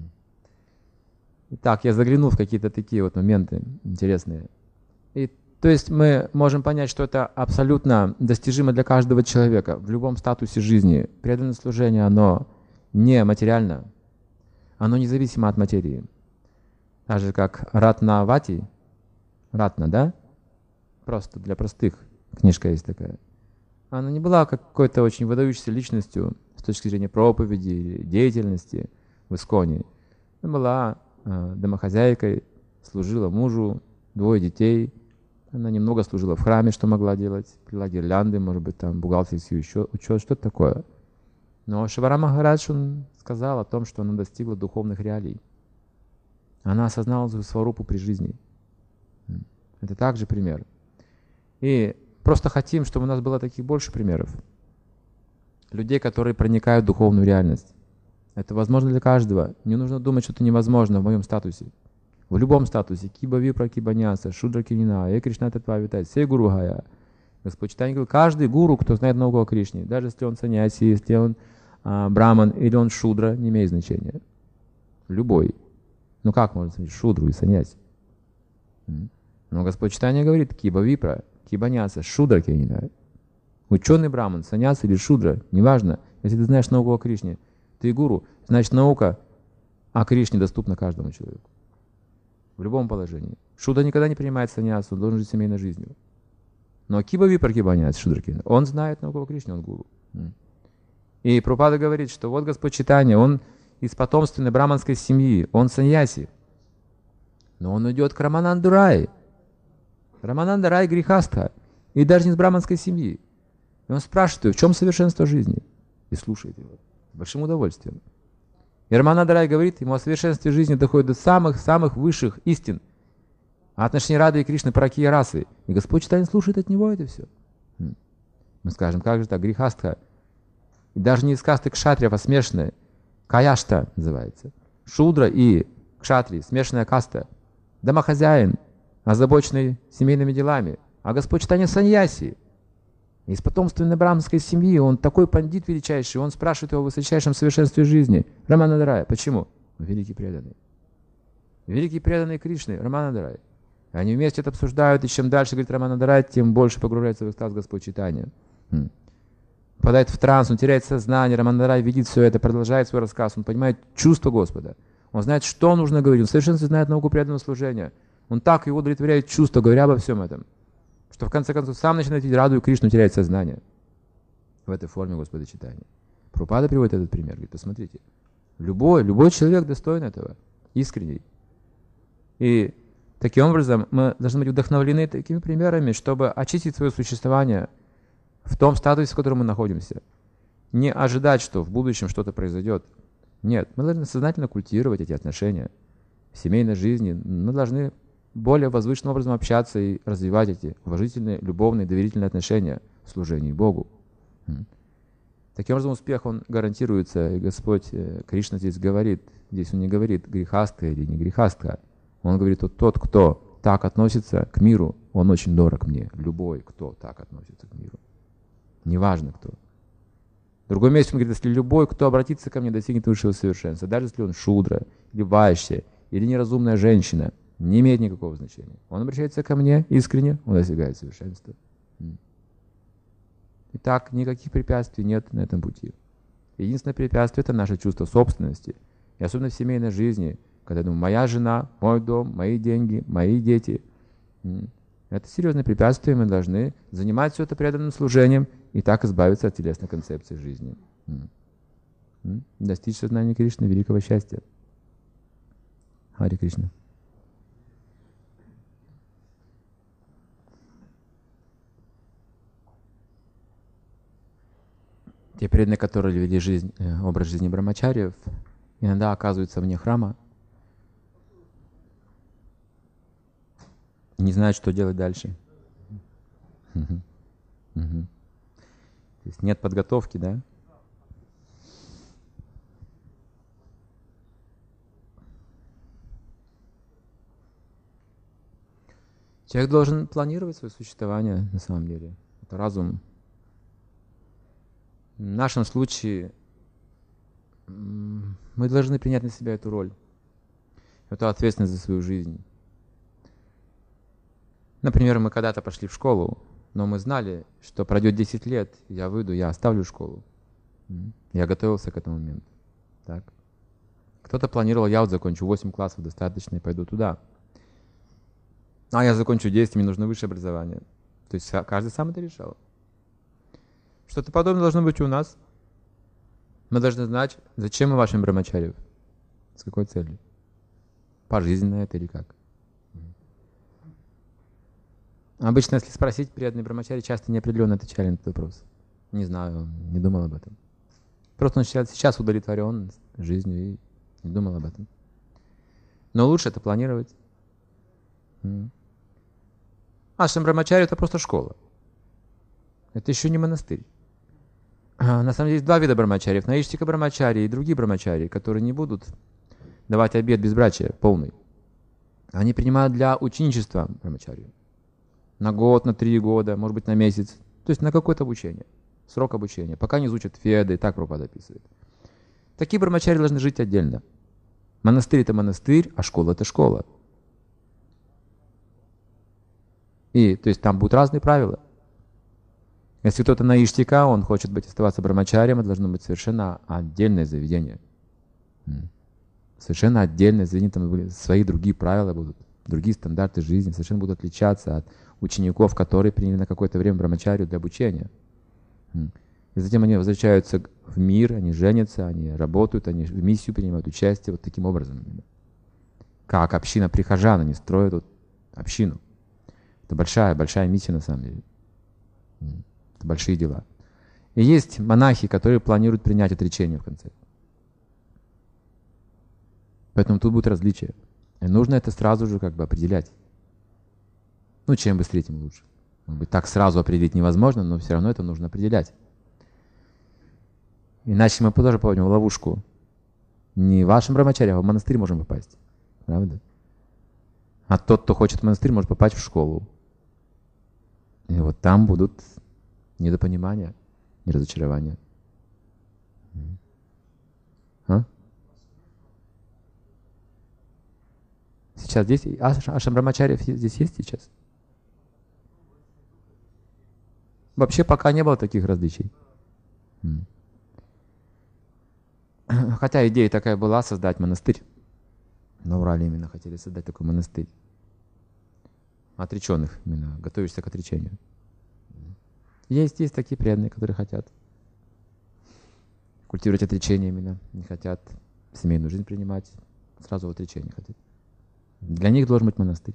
Итак, я заглянул в какие-то такие вот моменты интересные. И то есть мы можем понять, что это абсолютно достижимо для каждого человека в любом статусе жизни. Преданное служение, оно не материально, оно независимо от материи. Так же, как Ратнавати, Ратна, да? Просто для простых, книжка есть такая. Она не была какой-то очень выдающейся личностью с точки зрения проповеди или деятельности в Исконе. Она была домохозяйкой, служила мужу, 2 детей, Она немного служила в храме, что могла делать, плела гирлянды, может быть, там бухгалтерский учет, что-то такое. Но Шивара Махарадж, он сказал о том, что она достигла духовных реалий. Она осознала свою сварупу при жизни. Это также пример. И просто хотим, чтобы у нас было таких больше примеров. Людей, которые проникают в духовную реальность. Это возможно для каждого. Не нужно думать, что это невозможно в моем статусе. В любом статусе. Киба Випра, Киба Няса, Шудра Кинина, Э Кришна Татва Витает, Сей Гуру Гая. Господь Чайтанья говорил, каждый гуру, кто знает науку о Кришне, даже если он саньяси, если он браман или он шудра, не имеет значения. Любой. Ну как можно сказать шудру и саньяси? Но Господь Чайтанья говорит, Киба Випра, Киба Няса, Шудра Кинина. Ученый браман, саньяс или шудра, неважно, если ты знаешь науку о Кришне, ты гуру, значит наука о Кришне доступна каждому человеку. В любом положении. Шудра никогда не принимает саньяс, он должен жить семейной жизнью. Но Киба Випра, Киба Няса, Шудра Кинина, он знает науку о Кришне, он гуру. И Прабхупада говорит, что вот Господь Чайтанья, он из потомственной браманской семьи, он саньяси. Но он идет к Рамананду Рай. Рамананда Рай грехастха. И даже не из браманской семьи. И он спрашивает его, в чем совершенство жизни? И слушает его. С большим удовольствием. И Рамананда Рай говорит ему о совершенстве жизни доходит до самых-самых высших истин. А отношения Рады и Кришны параки и расы. И Господь Чайтанья слушает от него это все. Мы скажем, как же так, грехастха. И даже не из касты кшатриев, а смешанная. Каяшта называется. Шудра и кшатри, смешанная каста. Домохозяин, озабоченный семейными делами. А Господь Чайтанья саньяси. Из потомственной браманской семьи, он такой пандит величайший, он спрашивает его о высочайшем совершенстве жизни. Рамананда Рая. Почему? Великий преданный. Великий преданный Кришны, Рамананда Рая. Они вместе это обсуждают, и чем дальше, говорит Рамананда Рая, тем больше погружается в экстаз Господь Чайтанья. Попадает в транс, он теряет сознание, Рамананда Рая видит все это, продолжает свой рассказ, он понимает чувство Господа. Он знает, что нужно говорить, он совершенно знает науку преданного служения. Он так его удовлетворяет чувство, говоря обо всем этом, что в конце концов сам начинает видеть Раду и Кришну, теряет сознание. В этой форме Господа Чайтаньи. Прабхупада приводит этот пример. Говорит, посмотрите, любой человек достоин этого, искренний. И таким образом мы должны быть вдохновлены такими примерами, чтобы очистить свое существование в том статусе, в котором мы находимся. Не ожидать, что в будущем что-то произойдет. Нет, мы должны сознательно культивировать эти отношения. В семейной жизни мы должны более возвышенным образом общаться и развивать эти уважительные, любовные, доверительные отношения в служении Богу. Таким образом, успех, он гарантируется, и Господь Кришна здесь он не говорит, грехастка или не грехастка. Он говорит, вот тот, кто так относится к миру, он очень дорог мне. Любой, кто так относится к миру. Неважно кто. В другом месте он говорит, если любой, кто обратится ко мне, достигнет высшего совершенства, даже если он шудра, или вайшья, или неразумная женщина, не имеет никакого значения. Он обращается ко мне искренне, он достигает совершенства. Итак, никаких препятствий нет на этом пути. Единственное препятствие — это наше чувство собственности. И особенно в семейной жизни, когда я думаю, моя жена, мой дом, мои деньги, мои дети. Это серьезное препятствие, мы должны занимать все это преданным служением и так избавиться от телесной концепции жизни. Достичь сознания Кришны, великого счастья. Харе Кришна. Те преданные, которые вели образ жизни брамачарьев, иногда оказываются вне храма, не знают, что делать дальше. То есть нет подготовки, да? Человек должен планировать свое существование на самом деле. Это разум. В нашем случае мы должны принять на себя эту роль, эту ответственность за свою жизнь. Например, мы когда-то пошли в школу, но мы знали, что пройдет 10 лет, я выйду, я оставлю школу. Я готовился к этому моменту. Так. Кто-то планировал, я вот закончу 8 классов достаточно и пойду туда. А я закончу 10, мне нужно высшее образование. То есть каждый сам это решал. Что-то подобное должно быть у нас. Мы должны знать, зачем мы вашим брамачарьев. С какой целью? Пожизненно это или как? Обычно, если спросить, преданные брамачари часто неопределенно отвечали на этот вопрос. Не знаю, не думал об этом. Просто он сейчас удовлетворен жизнью и не думал об этом. Но лучше это планировать. Ашрам брамачари — это просто школа. Это еще не монастырь. На самом деле есть два вида брамачариев. Наиштика брамачари и другие брамачари, которые не будут давать обет безбрачия полный. Они принимают для ученичества брамачарию. На год, на 3 года, может быть, на месяц. То есть на какое-то обучение. Срок обучения. Пока не изучат Веды, так Прабхупада описывает. Такие брамачари должны жить отдельно. Монастырь — это монастырь, а школа — это школа. И, то есть там будут разные правила. Если кто-то наиштика, он хочет оставаться брамачарием, это должно быть совершенно отдельное заведение. Совершенно отдельное заведение, там свои другие правила будут, другие стандарты жизни, совершенно будут отличаться от учеников, которые приняли на какое-то время брамачарию для обучения. И затем они возвращаются в мир, они женятся, они работают, они в миссию принимают участие вот таким образом. Как община прихожан, они строят вот общину. Это большая миссия на самом деле. Это большие дела. И есть монахи, которые планируют принять отречение в конце. Поэтому тут будут различия. И нужно это сразу же определять. Ну, чем быстрее, тем лучше. Может быть, так сразу определить невозможно, но все равно это нужно определять. Иначе мы тоже попадем в ловушку. Не в вашем брамачаре, а в монастырь можем попасть. Правда? А тот, кто хочет в монастырь, может попасть в школу. И вот там будут недопонимания и разочарования. Сейчас здесь ашрам брамачариев здесь есть сейчас? Вообще пока не было таких различий. Хотя идея такая была — создать монастырь. На Урале именно хотели создать такой монастырь. Отреченных именно, готовишься к отречению. Есть такие преданные, которые хотят культивировать отречение именно, не хотят семейную жизнь принимать, сразу в отречение хотят. Для них должен быть монастырь.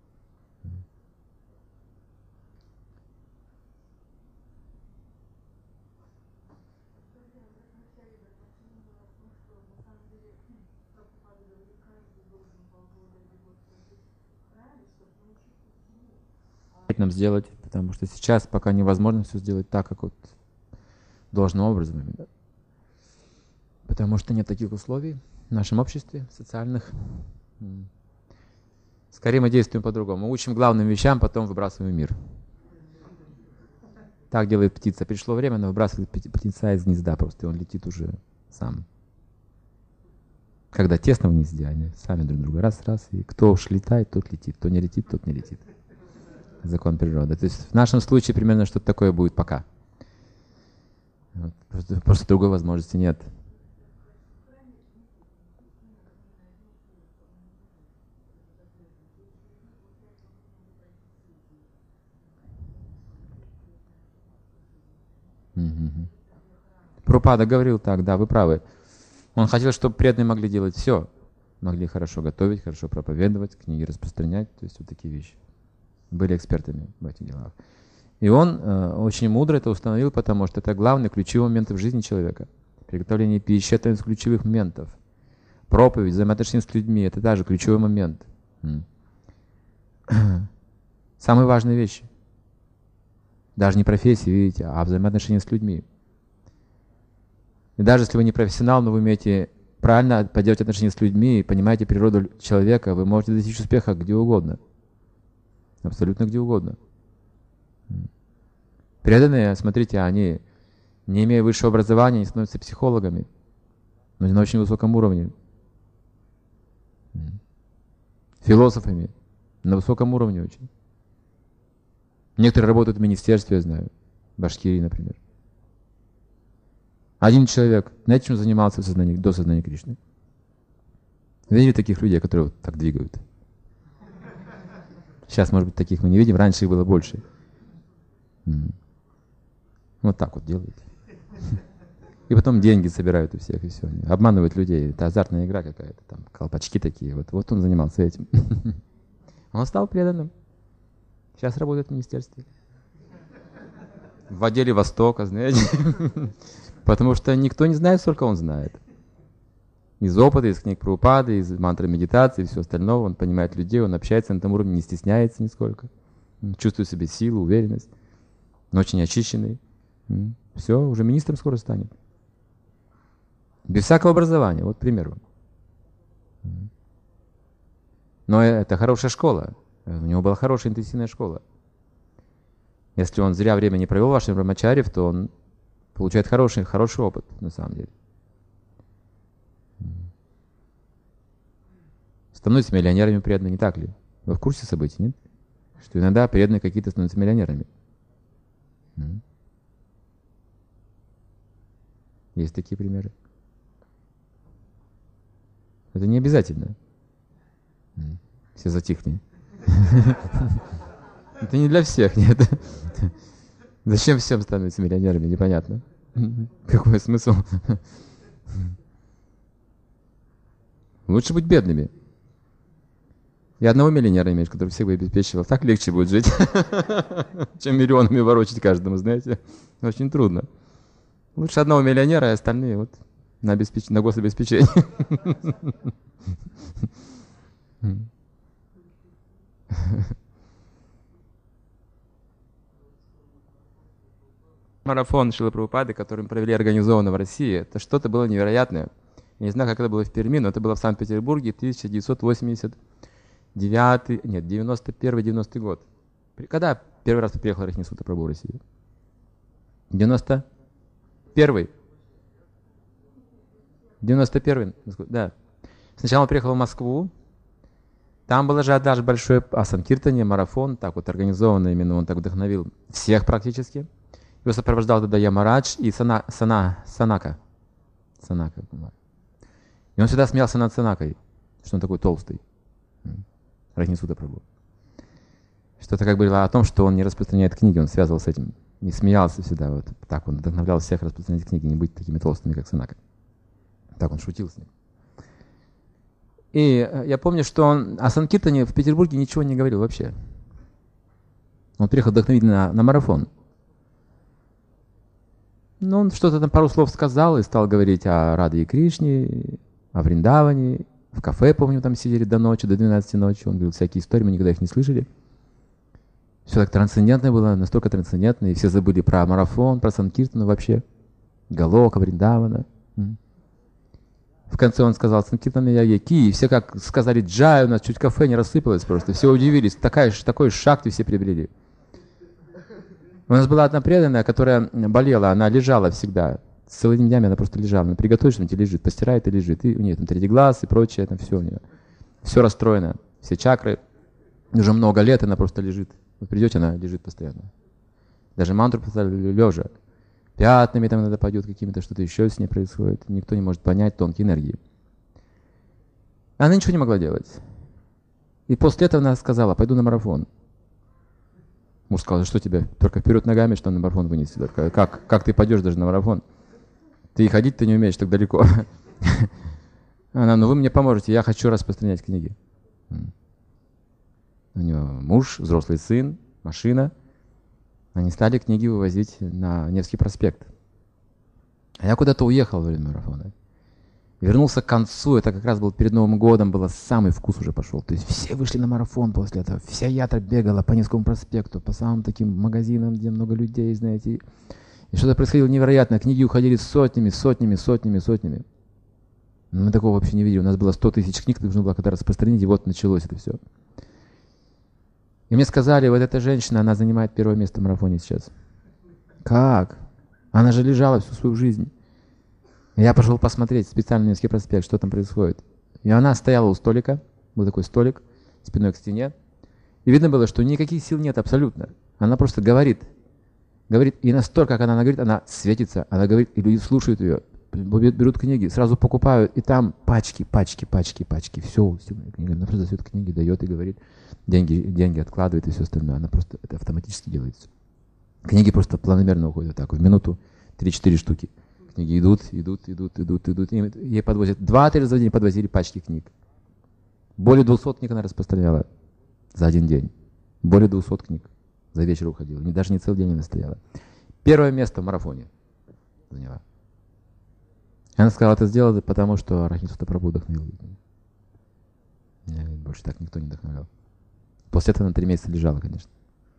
Нам сделать, потому что сейчас пока невозможно все сделать так, как вот должным образом именно. Потому что нет таких условий в нашем обществе, социальных. Скорее мы действуем по-другому. Мы учим главным вещам, потом выбрасываем в мир. Так делает птица. Пришло время, она выбрасывает птенца из гнезда просто, и он летит уже сам. Когда тесно в гнезде, они сами друг друга раз, и кто уж летает, тот летит, кто не летит, тот не летит. Закон природы. То есть в нашем случае примерно что-то такое будет пока. Вот. Просто другой возможности нет. Прабхупада говорил так, да, вы правы. Он хотел, чтобы преданные могли делать все. Могли хорошо готовить, хорошо проповедовать, книги распространять, то есть вот такие вещи. Были экспертами в этих делах. И он очень мудро это установил, потому что это главный ключевой момент в жизни человека. Приготовление пищи — это один из ключевых моментов. Проповедь, взаимоотношения с людьми — это также ключевой момент. Самые важные вещи. Даже не профессии, видите, а взаимоотношения с людьми. И даже если вы не профессионал, но вы умеете правильно поддерживать отношения с людьми и понимаете природу человека, вы можете достичь успеха где угодно. Абсолютно где угодно. Преданные, смотрите, они, не имея высшего образования, они становятся психологами, но не на очень высоком уровне. Философами, на высоком уровне очень. Некоторые работают в министерстве, я знаю, в Башкирии, например. Один человек, знаете, чем занимался до сознания Кришны? Видели таких людей, которые вот так двигают? Сейчас, может быть, таких мы не видим, раньше их было больше. Вот так вот делают. И потом деньги собирают у всех, и все. Обманывают людей. Это азартная игра какая-то, там колпачки такие. Вот он занимался этим. Он стал преданным. Сейчас работает в министерстве. В отделе Востока, знаете. Потому что никто не знает, сколько он знает. Из опыта, из книг Прабхупады, из мантры медитации и все остальное. Он понимает людей, он общается на этом уровне, не стесняется нисколько. Чувствует в себе силу, уверенность. Он очень очищенный. Все, уже министром скоро станет. Без всякого образования, вот пример вам. Но это хорошая школа. У него была хорошая интенсивная школа. Если он зря время не провел в вашем брамачаре, то он получает хороший опыт, на самом деле. Становятся миллионерами преданные, не так ли? Вы в курсе событий, нет? Что иногда преданные какие-то становятся миллионерами. Есть такие примеры. Это не обязательно. Все затихли. Это не для всех, нет. Зачем всем становиться миллионерами, непонятно. Какой смысл? Лучше быть бедными. И одного миллионера имеешь, который всех бы обеспечивал. Так легче будет жить, чем миллионами ворочать каждому, знаете. Очень трудно. Лучше одного миллионера, а остальные вот на гособеспечение. Марафон Шрилы Прабхупады, который мы провели организованно в России, это что-то было невероятное. Я не знаю, как это было в Перми, но это было в Санкт-Петербурге 91-90 год. Когда первый раз приехал Рахинисута Прабху в Россию? 91-й? 91-й, да. Сначала он приехал в Москву. Там был ажиотаж большой о Санкиртане, марафон, так вот организованно именно, он так вдохновил всех практически. Его сопровождал тогда Ямарадж и Санака. И он всегда смеялся над Санакой, что он такой толстый. Рахинисута Прабху. Что-то как было о том, что он не распространяет книги, он связывал с этим. Не смеялся всегда, вот так он вдохновлял всех распространять книги, не быть такими толстыми, как Санака. Так он шутил с ним. И я помню, что он о Санкиртане в Петербурге ничего не говорил вообще. Он приехал вдохновительно на марафон. Но он что-то там пару слов сказал и стал говорить о Раде и Кришне, о Вриндаване. В кафе, помню, там сидели до ночи, до 12 ночи. Он говорил всякие истории, мы никогда их не слышали. Все так трансцендентно было, настолько трансцендентно, и все забыли про марафон, про Санкиртану вообще. Галока, Вриндавана. В конце он сказал Санкиртана Ягьяки, и все как сказали джай, у нас чуть кафе не рассыпалось просто. Все удивились, такой шакти все приобрели. У нас была одна преданная, которая болела, она лежала всегда. Целыми днями она просто лежала. Она приготовишь, она тебе лежит, постирает и лежит. И у нее там третий глаз и прочее, там все у нее. Все расстроено, все чакры. Уже много лет она просто лежит. Вы придете, она лежит постоянно. Даже мантру поставили лежа. Пятнами там иногда пойдет какими-то, что-то еще с ней происходит. Никто не может понять тонкие энергии. Она ничего не могла делать. И после этого она сказала, пойду на марафон. Муж сказал, что тебе, только вперед ногами, что на марафон вынести. Только как ты пойдешь даже на марафон? Ты и ходить-то не умеешь так далеко. Она, ну вы мне поможете, я хочу распространять книги. У нее муж, взрослый сын, машина. Они стали книги вывозить на Невский проспект. А я куда-то уехал во время марафона. Вернулся к концу, это как раз был перед Новым годом, было самый вкус уже пошел. То есть все вышли на марафон после этого, вся ятра бегала по Невскому проспекту, по самым таким магазинам, где много людей, знаете. И что-то происходило невероятное, книги уходили сотнями. Мы такого вообще не видели, у нас было 100 тысяч книг, нужно было когда распространить, и вот началось это все. И мне сказали, вот эта женщина, она занимает первое место в марафоне сейчас. Как? Она же лежала всю свою жизнь. Я пошел посмотреть специально на Невский проспект, что там происходит. И она стояла у столика, был такой столик, спиной к стене. И видно было, что никаких сил нет абсолютно. Она просто говорит. И настолько, как она говорит, она светится. Она говорит, и люди слушают ее, берут книги, сразу покупают. И там пачки. Все, она просто дает книги, дает и говорит. Деньги откладывает и все остальное. Она просто, это автоматически делается. Книги просто планомерно уходят вот так, в минуту 3-4 штуки. Книги идут. Ей подвозят 2-3 раза в день подвозили пачки книг. Более 200 книг она распространяла за один день. Более 200 книг. За вечер уходила. Даже не целый день не стояла. Первое место в марафоне заняла. Она сказала, это сделала, потому что Рахитсута Прабху вдохновил. Больше так никто не вдохновлял. После этого на 3 месяца лежала, конечно.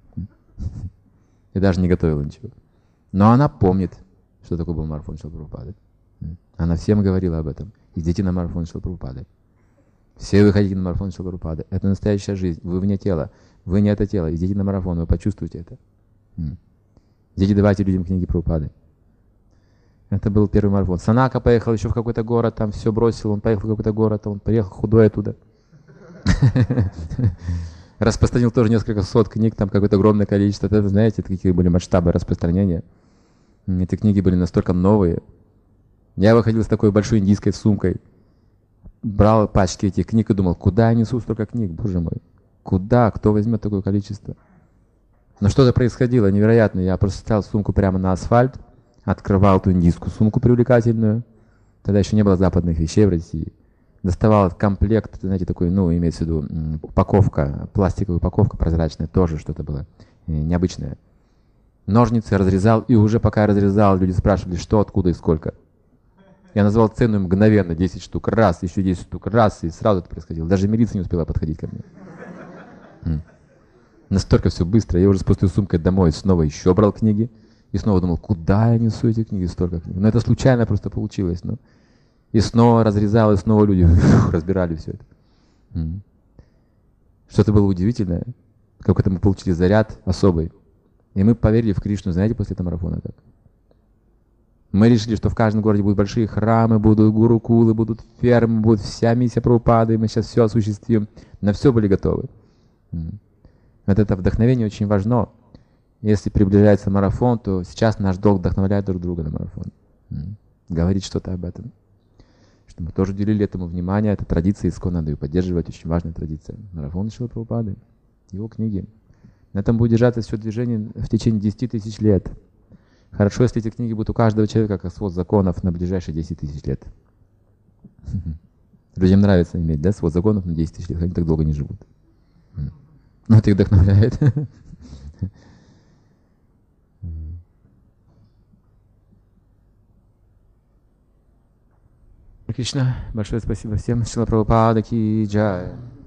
И даже не готовила ничего. Но она помнит, что такое был марафон Шрилы Прабхупады. Она всем говорила об этом. Идите на марафон Шрилы Прабхупады. Все вы ходите на марафон Шрилы Прабхупады. Это настоящая жизнь. Вы вне тела. Вы не это тело. Идите на марафон, вы почувствуете это. Идите, давайте людям книги Прабхупады. Это был первый марафон. Санака поехал еще в какой-то город, там все бросил, он поехал в какой-то город, он приехал худой оттуда. Распространил тоже несколько сот книг, там какое-то огромное количество. Это, знаете, какие были масштабы распространения. Эти книги были настолько новые. Я выходил с такой большой индийской сумкой, брал пачки этих книг и думал, куда я несу столько книг, боже мой. Куда? Кто возьмет такое количество? Но что-то происходило невероятное. Я просто ставил сумку прямо на асфальт, открывал эту индийскую сумку привлекательную. Тогда еще не было западных вещей в России. Доставал комплект, знаете, такой, имеется в виду упаковка, пластиковая упаковка прозрачная, тоже что-то было необычное. Ножницы разрезал, и уже пока я разрезал, люди спрашивали, что, откуда и сколько. Я назвал цену мгновенно, 10 штук, раз, еще 10 штук, раз, и сразу это происходило. Даже милиция не успела подходить ко мне. Настолько все быстро. Я уже с пустой сумкой домой снова еще брал книги. И снова думал, куда я несу эти книги, столько книг. Но это случайно просто получилось. И снова разрезал, и снова люди разбирали все это. Что-то было удивительное. Какой-то мы получили заряд особый. И мы поверили в Кришну, знаете, после этого марафона как. Мы решили, что в каждом городе будут большие храмы, будут гурукулы, будут фермы, будет вся миссия Прабхупады, и мы сейчас все осуществим. На все были готовы. Вот это вдохновение очень важно. Если приближается марафон, то сейчас наш долг вдохновлять друг друга на марафон. Говорить что-то об этом. Что мы тоже уделили этому внимание. Это традиция ИСККОН, надо ее поддерживать. Очень важная традиция. Марафон Шрилы Прабхупады, его книги. На этом будет держаться все движение в течение 10 тысяч лет. Хорошо, если эти книги будут у каждого человека, как свод законов на ближайшие 10 тысяч лет. Людям нравится иметь, да, свод законов на 10 тысяч лет. Они так долго не живут. Но это их вдохновляет. Кришна, большое спасибо всем. Шрила Прабхупада ки джай.